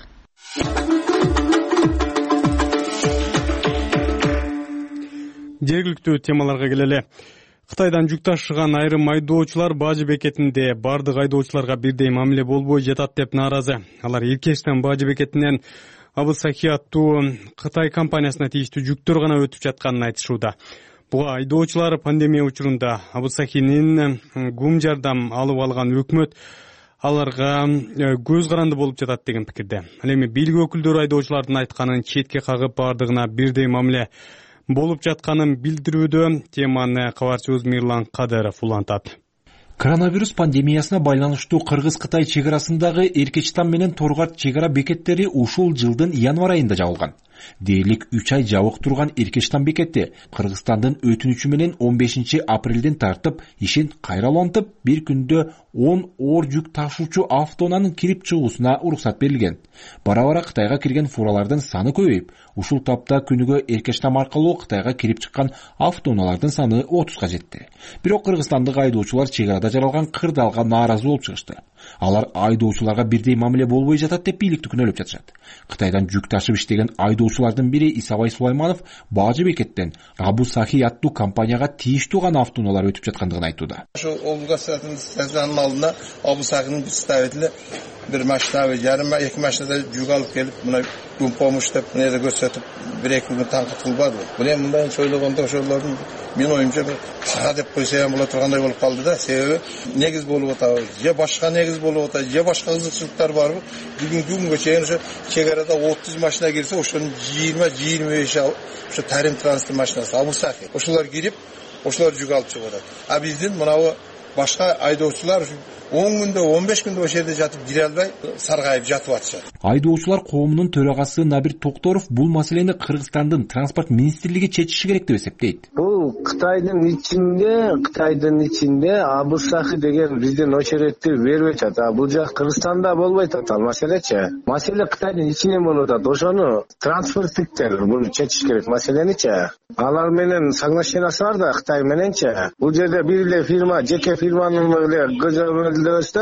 Жергиликтүү темаларга келели. Кытайдан жүк ташыган айрым айдоочулар бажы бекетинде бардык айдоочуларга бирдей мамиле болбой жатат деп нааразы. Алар Иркештен бажы бекетинен Абысахи аттуу Кытай компаниясына тийиштүү жүктөр гана өтүп жатканын айтышууда. Буга айдоочулар пандемия учурунда Абысахинин гум жардам алып алган өкмөт аларга көз каранды болуп жатат деген пикирде. Ал эми бийлик өкүлдөрү айдоочулардын айтканын четке кагып бардыгына бирдей мамиле болуп жатканын билдирүүдө. Теманы кабарчыбыз Мирлан Кадыров улантат. Коронавирус пандемиясына байланыштуу Кыргыз-Кытай чек арасындагы Эркечтан менен Торгат чек ара бекеттери ушул жылдын январ айында жабылган. Дээрлик үч ай жабык турган Эркештам бекети Кыргызстандын өтүнүчү менен он бешинчи апрелден тартып ишин кайралантып, бир күндө он оор жүк ташуучу автоунаанын кирип чыгуусуна уруксат берилген. Бара-бара Кытайга кирген фуралардын саны көбөйүп, ушул тапта күнүгө Эркештам аркылуу Кытайга кирип чыккан автоунаалардын саны отузга жетти. Бирок кыргызстандык айдоочулар чек арада жаралган кырдаалга нааразы болуп чыгышты. Алар айдоочуларга бирдей мамиле болбой жатат деп бийликти күнөөлөп жатышат. Кытайдан жүк ташып иштеген айдоочулардын бири Исабай Сулайманов Баажы бекеттен Абу Сахи аттуу компанияга тийиштүү гана автоунаалар өтүп жаткандыгын айтууда. Ошол облгастын станциянын алдына Абу Сахинин представители bir машина, жарым эки машинада жүк алып келип, мына күн помощь деп мына жерде көрсөтүп, бир-эки күн таңкыт кылбады. Бул эми мындай ойлогондо ошолордун мен оюмча бир кага деп койсо ham боло тургандай болуп калды да. Себеби негиз болуп атабы, же башка негиз болуп атат, же башка кызыкчылыктар барбы? Бүгүнкү күнгө чейин ошо чек арада отуз машина кирсе, ошонун жыйырма жыйырма беш ошо тарим транспорт машинасы Абу Сахи. Ошолор кирип, ошолор жүк алып чыгып атат. А биздин мынабы башка айдоочулар он күндө он беш күндө ошол жерде жатып кире албай саргайып жатып атышат. Айдоочулар коомунун төрагасы Набир Токторов бул маселени Кыргызстандын транспорт министрлиги чечиши керек деп эсептейт. Бул Кытайдын ичинде, Кытайдын ичинде Абу Сахи деген биздин очередти бербей атат. А бул жак Кыргызстанда болбой атат ал маселечи. Маселе Кытайдын ичинен болуп атат. Ошону транспорттиктер буну чечиш керек маселеничи. Алар менен соглашениясы бар да Кытай мененчи. Бул жерде бир эле фирма, жеке фирманын эле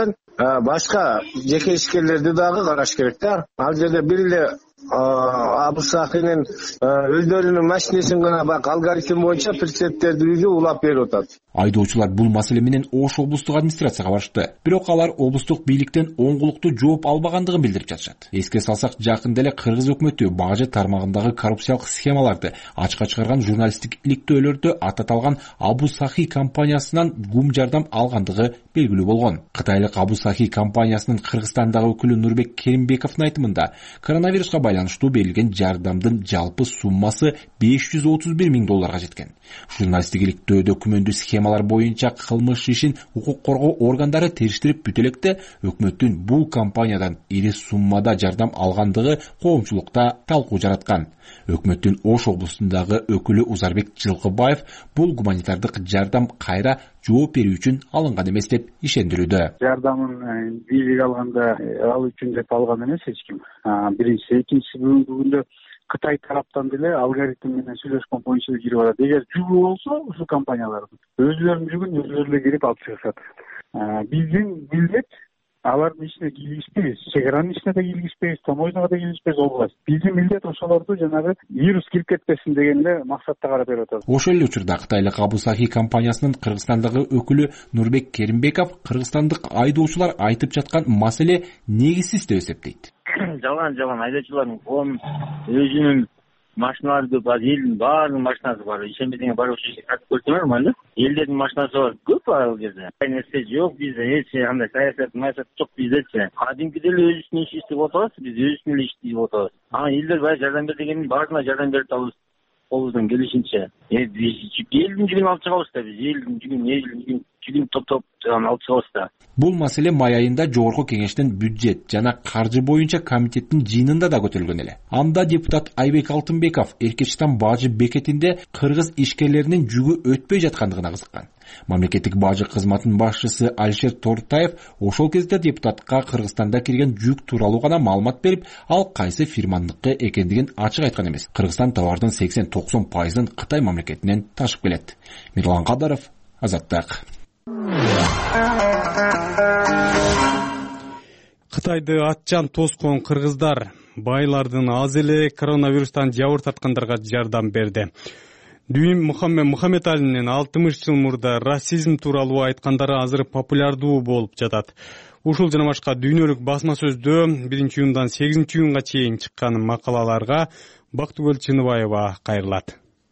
башка жеке ишкерлерди дагы караш керек да. Ал жерде бир эле Абу Сахинин өздөрүнүн машинесин гана бак алгоритм боюнча прецепттерди улап берип атат. Айдоочулар бул маселе менен Ош облустук администрацияга барышты. Бирок алар облустук бийликтен оңгулуктуу жооп албагандыгын билдирип жатышат. Эске салсак, жакында эле Кыргыз өкмөтү Баажы тармагындагы коррупциялык схемаларды ачка чыгарган журналисттик иликтөөлөрдө ататалган Абу Сахи компаниясынан гум жардам алгандыгы белгилүү болгон. Кытайлык Абу Сахи компаниясынын Кыргызстандагы өкүлү Нурбек Керимбековдун айтымында, коронавируска байланыштуу берилген жардамдын жалпы суммасы беш жүз отуз бир миң долларга жеткен. Журналисттик иликтөөдө күмөндүү схемалар боюнча кылмыш ишин укук коргоо органдары териштирип бүтөлекте өкмөттүн бул компаниядан ири суммада жардам алгандыгы коомчулукта талкуу жараткан. Өкмөттүн Ош облусундагы өкүлү Узарбек Жылкыбаев бул гуманитардык жардам кайра жооп берүү үчүн алынган эмес деп ишендирүүдө. Жардамын бийлик алганда ал үчүн деп алган эмес эч ким. Биринчиси, экинчиси бүгүнкү күндө Кытай тараптан деле алгоритм менен сүйлөшкөн боюнча кирип атат. Эгер жүгү болсо, ушул компаниялардын өзүлөрүнүн жүгүн өзүлөрү кирип алып чыгышат. Биздин милдет алардын ичине киргизбейбиз, чек аранын ичине да киргизбейбиз, томойдуга да киргизбейбиз, область. Биздин милдет ошолорду жанагы вирус кирип кетпесин деген эле максатта карап берип атат. Ошол эле учурда Кытайлык Абу Сахи компаниясынын Кыргызстандагы өкүлү Нурбек Керимбеков кыргызстандык айдоочулар айтып жаткан маселе негизсиз деп эсептейт. Жалган жалган айдоочулардын коом өзүнүн машиналары көп, аз элдин баарынын машинасы бар. Ишенбесеңер барып ошол жерге айтып көрсөңөр майлы. Элдердин машинасы бар, көп ал жерде. Нерсе жок бизде, эч кандай саясат, саясат жок биздечи. Кадимки деле өзүбүздүн иш иштеп атабыз, биз өзүбүздүн эле ишти иштеп атабыз. А элдер баягы жардам бер дегендин баарына жардам берип атабыз. Колубуздан келишинче. Элдин жүгүн алып чыгабыз да биз, элдин жүгүн, элдин жүгүн жүгүн топтоп алып чыгабыз да. Бул маселе май айында Жогорку Кеңештин бюджет жана каржы боюнча комитеттин жыйынында да көтөрүлгөн эле. Анда депутат Айбек Алтынбеков Эркештам Баажы бекетинде кыргыз ишкерлеринин жүгү өтпөй жаткандыгына кызыккан. Мамлекеттик бажы кызматынын башчысы Алишер Тортаев ошол кезде депутатка Кыргызстанда кирген жүк тууралуу гана маалымат берип, ал кайсы фирманыкы экендигин ачык айткан эмес. Кыргызстан товардын сексен токсон пайызын Кытай мамлекетинен ташып келет. Мирлан Кадаров, Азаттык. Кытайды атчан тоскон кыргыздар байлардын аз эле коронавирустан жабыр тарткандарга жардам берди. Дүйүм Мухаммед Мухаммедалинин алтымыш жыл мурда расизм тууралуу айткандары азыр популярдуу болуп жатат. Ушул жана башка дүйнөлүк басма сөздө биринчи июндан сегизинчи июнга чейин чыккан макалаларга Бактыгүл Чыныбаева кайрылат.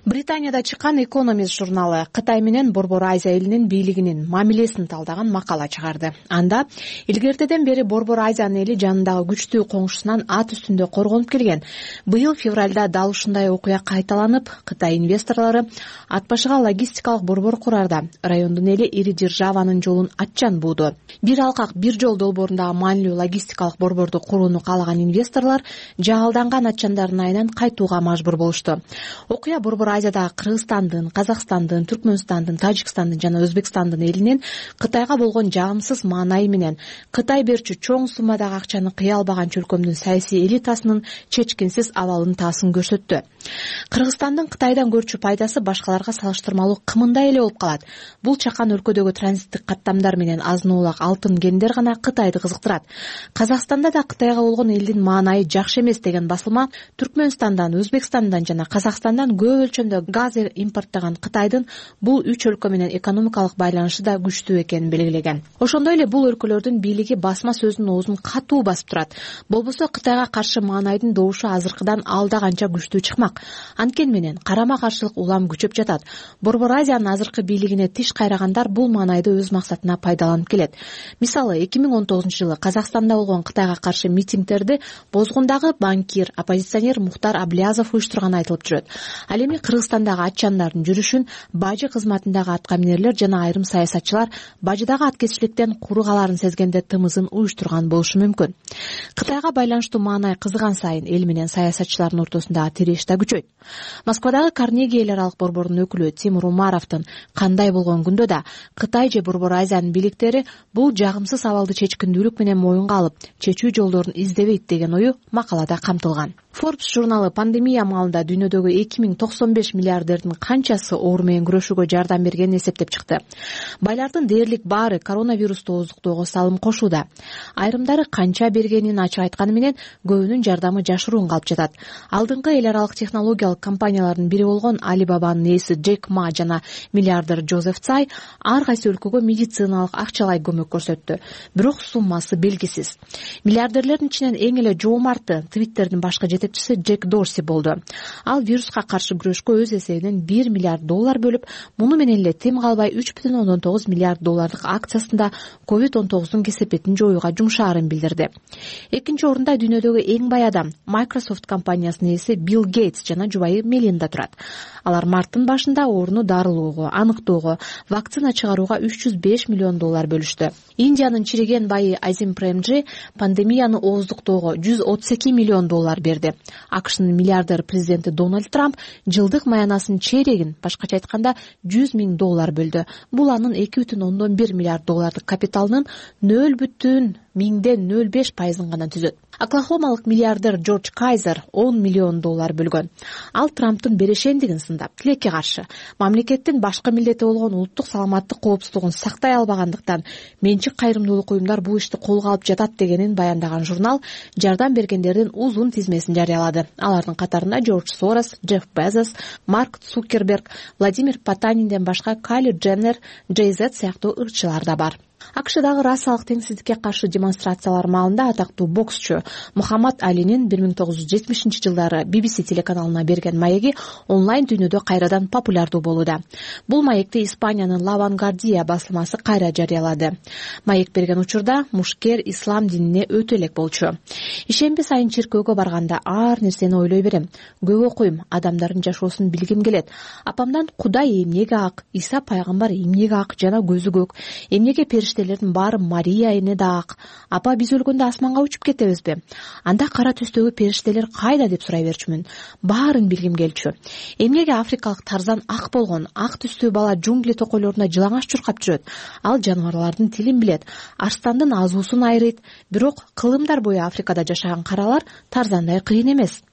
Британияда чыккан Economist журналы Кытай менен Борбор Азия элинин бийлигинин мамилесин талдаган макала чыгарды. Анда илгертеден бери Борбор Азиянын эли жанындагы күчтүү коңшусунан ат үстүндө коргонуп келген. Быйыл февралда дал ушундай окуя кайталанып, Кытай инвесторлору ат башыга логистикалык борбор курарда райондун эли ири державанын жолун аччан бууду. Бир алкак бир жол долбоорундагы маанилүү логистикалык борборду курууну каалаган инвесторлор жаалданган атчандардын айынан кайтууга мажбур болушту. Окуя Борбор Азиядагы Кыргызстандын, Казакстандын, Түркмөнстандын, Тажикстандын жана Өзбекстандын элинин Кытайга болгон жагымсыз маанайы менен Кытай берчү чоң суммадагы акчаны кыя албаган чөлкөмдүн саясий элитасынын чечкинсиз абалын таасын көрсөттү. Кыргызстандын Кытайдан көрчү пайдасы башкаларга салыштырмалуу кымындай эле болуп калат. Бул чакан өлкөдөгү транзиттик каттамдар менен азын-оолак алтын кендер гана Кытайды кызыктырат. Казакстанда да Кытайга болгон элдин маанайы жакшы эмес деген басылма Түркмөнстандан, Өзбекстандан жана Казакстандан көп өлчөмдө газ импорттогон Кытайдын бул үч өлкө менен экономикалык байланышы да күчтүү экенин белгилеген. Ошондой эле бул өлкөлөрдүн бийлиги басма сөздүн оозун катуу басып турат. Болбосо Кытайга каршы маанайдын добушу азыркыдан алда канча күчтүү чыкмак. Анткени менен карама каршылык улам күчөп жатат. Борбор Азиянын азыркы бийлигине тиш кайрагандар бул маанайды өз максатына пайдаланып келет. Мисалы эки миң он тогузунчу жылы Казакстанда болгон Кытайга каршы митингдерди бозгундагы банкир, оппозиционер Мухтар Аблязов уюштурганы айтылып жүрөт. Ал эми Кыргызстандагы атчандардын жүрүшүн бажы кызматындагы аткаминерлер жана айрым саясатчылар бажыдагы аткезичиликтен куругаларын сезгенде тымызын уюштурган болушу мүмкүн. Кытайга байланыштуу маанай кызыган сайын эл менен саясатчылардын ортосундагы тиреш да күчөйт. Москвадагы Карнеги эл аралык борбордун өкүлү Тимур Умаровдун кандай болгон күндө да Кытай же Борбор Азиянын бийликтери бул жагымсыз абалды чечкиндүүлүк менен моюнга алып, чечүү жолдорун издебейт деген ою макалада камтылган. Forbes журналы пандемия маалында дүйнөдөгү эки миң токсон беш миллиардердин канчасы оору менен күрөшүүгө жардам бергенин эсептеп чыкты. Байлардын дээрлик баары коронавирусту ооздуктоого салым кошууда. Айрымдары канча бергенин ачык айтканы менен көбүнүн жардамы жашыруун калып жатат. Алдыңкы эл аралык технологиялык компаниялардын бири болгон Alibaba'нын ээси Джек Ма жана миллиардер Джозеф Цай ар кайсы өлкөгө медициналык акчалай көмөк көрсөттү. Бирок суммасы белгисиз. Миллиардерлердин ичинен эң эле жоомарты Twitter'дин башкы жетекчиси Джек Дорси болду. Ал вируска каршы күрөшкө өз эсебинен бир миллиард доллар бөлүп, муну менен эле тим калбай үч бүтүн ондон тогуз миллиард доллардык акциясында ковид он тогуздун кесепетин жоюуга жумшаарын билдирди. Экинчи орунда дүйнөдөгү эң бай адам Microsoft компаниясынын ээси Билл Гейтс жана жубайы Мелинда турат. Алар марттын башында ооруну дарылоого, аныктоого, вакцина чыгарууга үч жүз беш миллион доллар бөлүштү. Индиянын чириген байы Азим Премджи пандемияны ооздуктоого жүз отуз эки миллион доллар берди. АКШнын миллиардер президенти Дональд Трамп жылдык маянасын чейрегин, башкача айтканда жүз миң доллар бөлдү. Бул анын эки бүтүн ондон бир миллиард доллардык капиталынын нөл бүтүн миңден нөл беш пайызын гана түзөт. Оклахомалык миллиардер Джордж Кайзер он миллион доллар бөлгөн. Ал Трамптын берешендигин сындап, тилекке каршы мамлекеттин башкы милдети болгон улуттук саламаттык коопсуздугун сактай албагандыктан менчик кайрымдуулук уюмдар бул ишти колго алып жатат дегенин баяндаган журнал жардам бергендердин узун тизмесин жарыялады. Алардын катарында Джордж Сорос, Джефф Безос, Марк Цукерберг, Владимир Потанинден башка Кайли Дженнер, Джей Зет сыяктуу ырчылар да бар. АКШдагы расалык теңсиздикке каршы демонстрациялар маалында атактуу боксчу Мухаммад Алинин бир миң тогуз жүз жетимишинчи жылдары би би си телеканалына берген маеги онлайн дүйнөдө кайрадан популярдуу болууда. Бул маекти Испаниянын La Vanguardia басылмасы кайра жарыялады. Маек берген учурда мушкер ислам динине өтө элек болчу. Ишемби сайын чиркөөгө барганда ар нерсени ойлой берем. Көп окуйм, адамдардын жашоосун билгим келет. Апамдан Кудай эмнеге ак, Иса пайгамбар эмнеге ак жана көзү көк, эмнеге периштелердин баары Мария эне да ак. Апа биз өлгөндө асманга учуп кетебизби? Анда кара түстөгү периштелер кайда деп сурай берчүмүн. Баарын билгим келчү. Эмнеге африкалык Тарзан ак болгон, ак түстүү бала джунгли токойлорунда жылаңач чуркап жүрөт? Ал жаныбарлардын тилин билет, арстандын азуусун айрыйт, бирок кылымдар бою Африкада жашаган каралар Тарзандай кыйын эмес.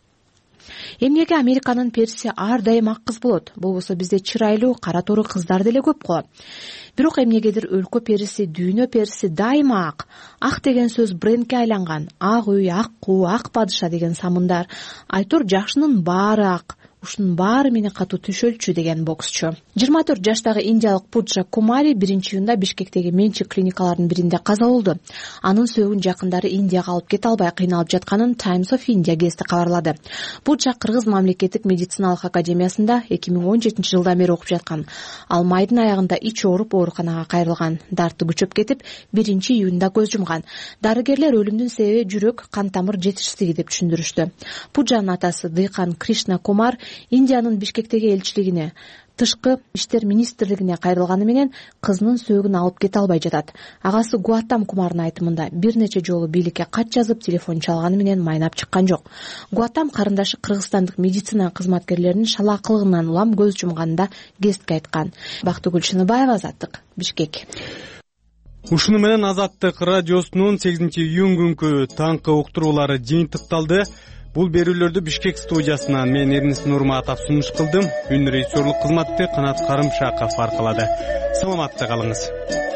Эмнеге Американын периси ар дайым ак кыз болот? Болбосо бизде чырайлуу, кара тору кыздар деле көп го. Бирок эмнегедир өлкө периси, дүйнө периси дайыма ак. Ак деген сөз брендке айланган. Ак үй, ак куу, ак падыша деген самындар. Айтор жакшынын баары ак. ушунун баары менен катуу түшөлчү деген боксчу. жыйырма төрт жаштагы индиялык Пуджа Кумари биринчи июнда Бишкектеги менчик клиникаларынын биринде каза болду. Анын сөөгүн жакындары Индияга алып кете албай кыйналып жатканын Times of India гезити кабарлады. Пуджа Кыргыз мамлекеттик медициналык академиясында эки миң он жетинчи жылдан бери окуп жаткан. Ал майдын аягында ич ооруп ооруканага кайрылган. Дарты күчөп кетип, биринчи июнда көз жумган. Дарыгерлер өлүмдүн себеби жүрөк кан тамыр жетишсиздиги деп түшүндүрүштү. Пуджанын атасы Дыйкан Кришна Кумар Индиянын Бишкектеги элчилигине, тышкы иштер министрлигине кайрылганы менен кызынын сөөгүн алып кете албай жатат. Агасы Гуатам Кумардын айтымында бир нече жолу бийликке кат жазып, телефон чалганы менен майнап чыккан жок. Гуатам карындашы кыргызстандык медицина кызматкерлеринин шалаакылыгынан улам көз жумганында гестке айткан. Бактыгүл Шыныбаева, Азаттык, Бишкек. Ушуну менен Азаттык радиосунун сегизинчи июнь күнкү таңкы уктуруулары жыйынтыкталды. Бул берүүлөрдү Бишкек студиясынан мен Эрнис Нурматов сунуш кылдым. Үн режиссерлук кызматты Канат Карымшаков аркалады. Саламатта калыңыз.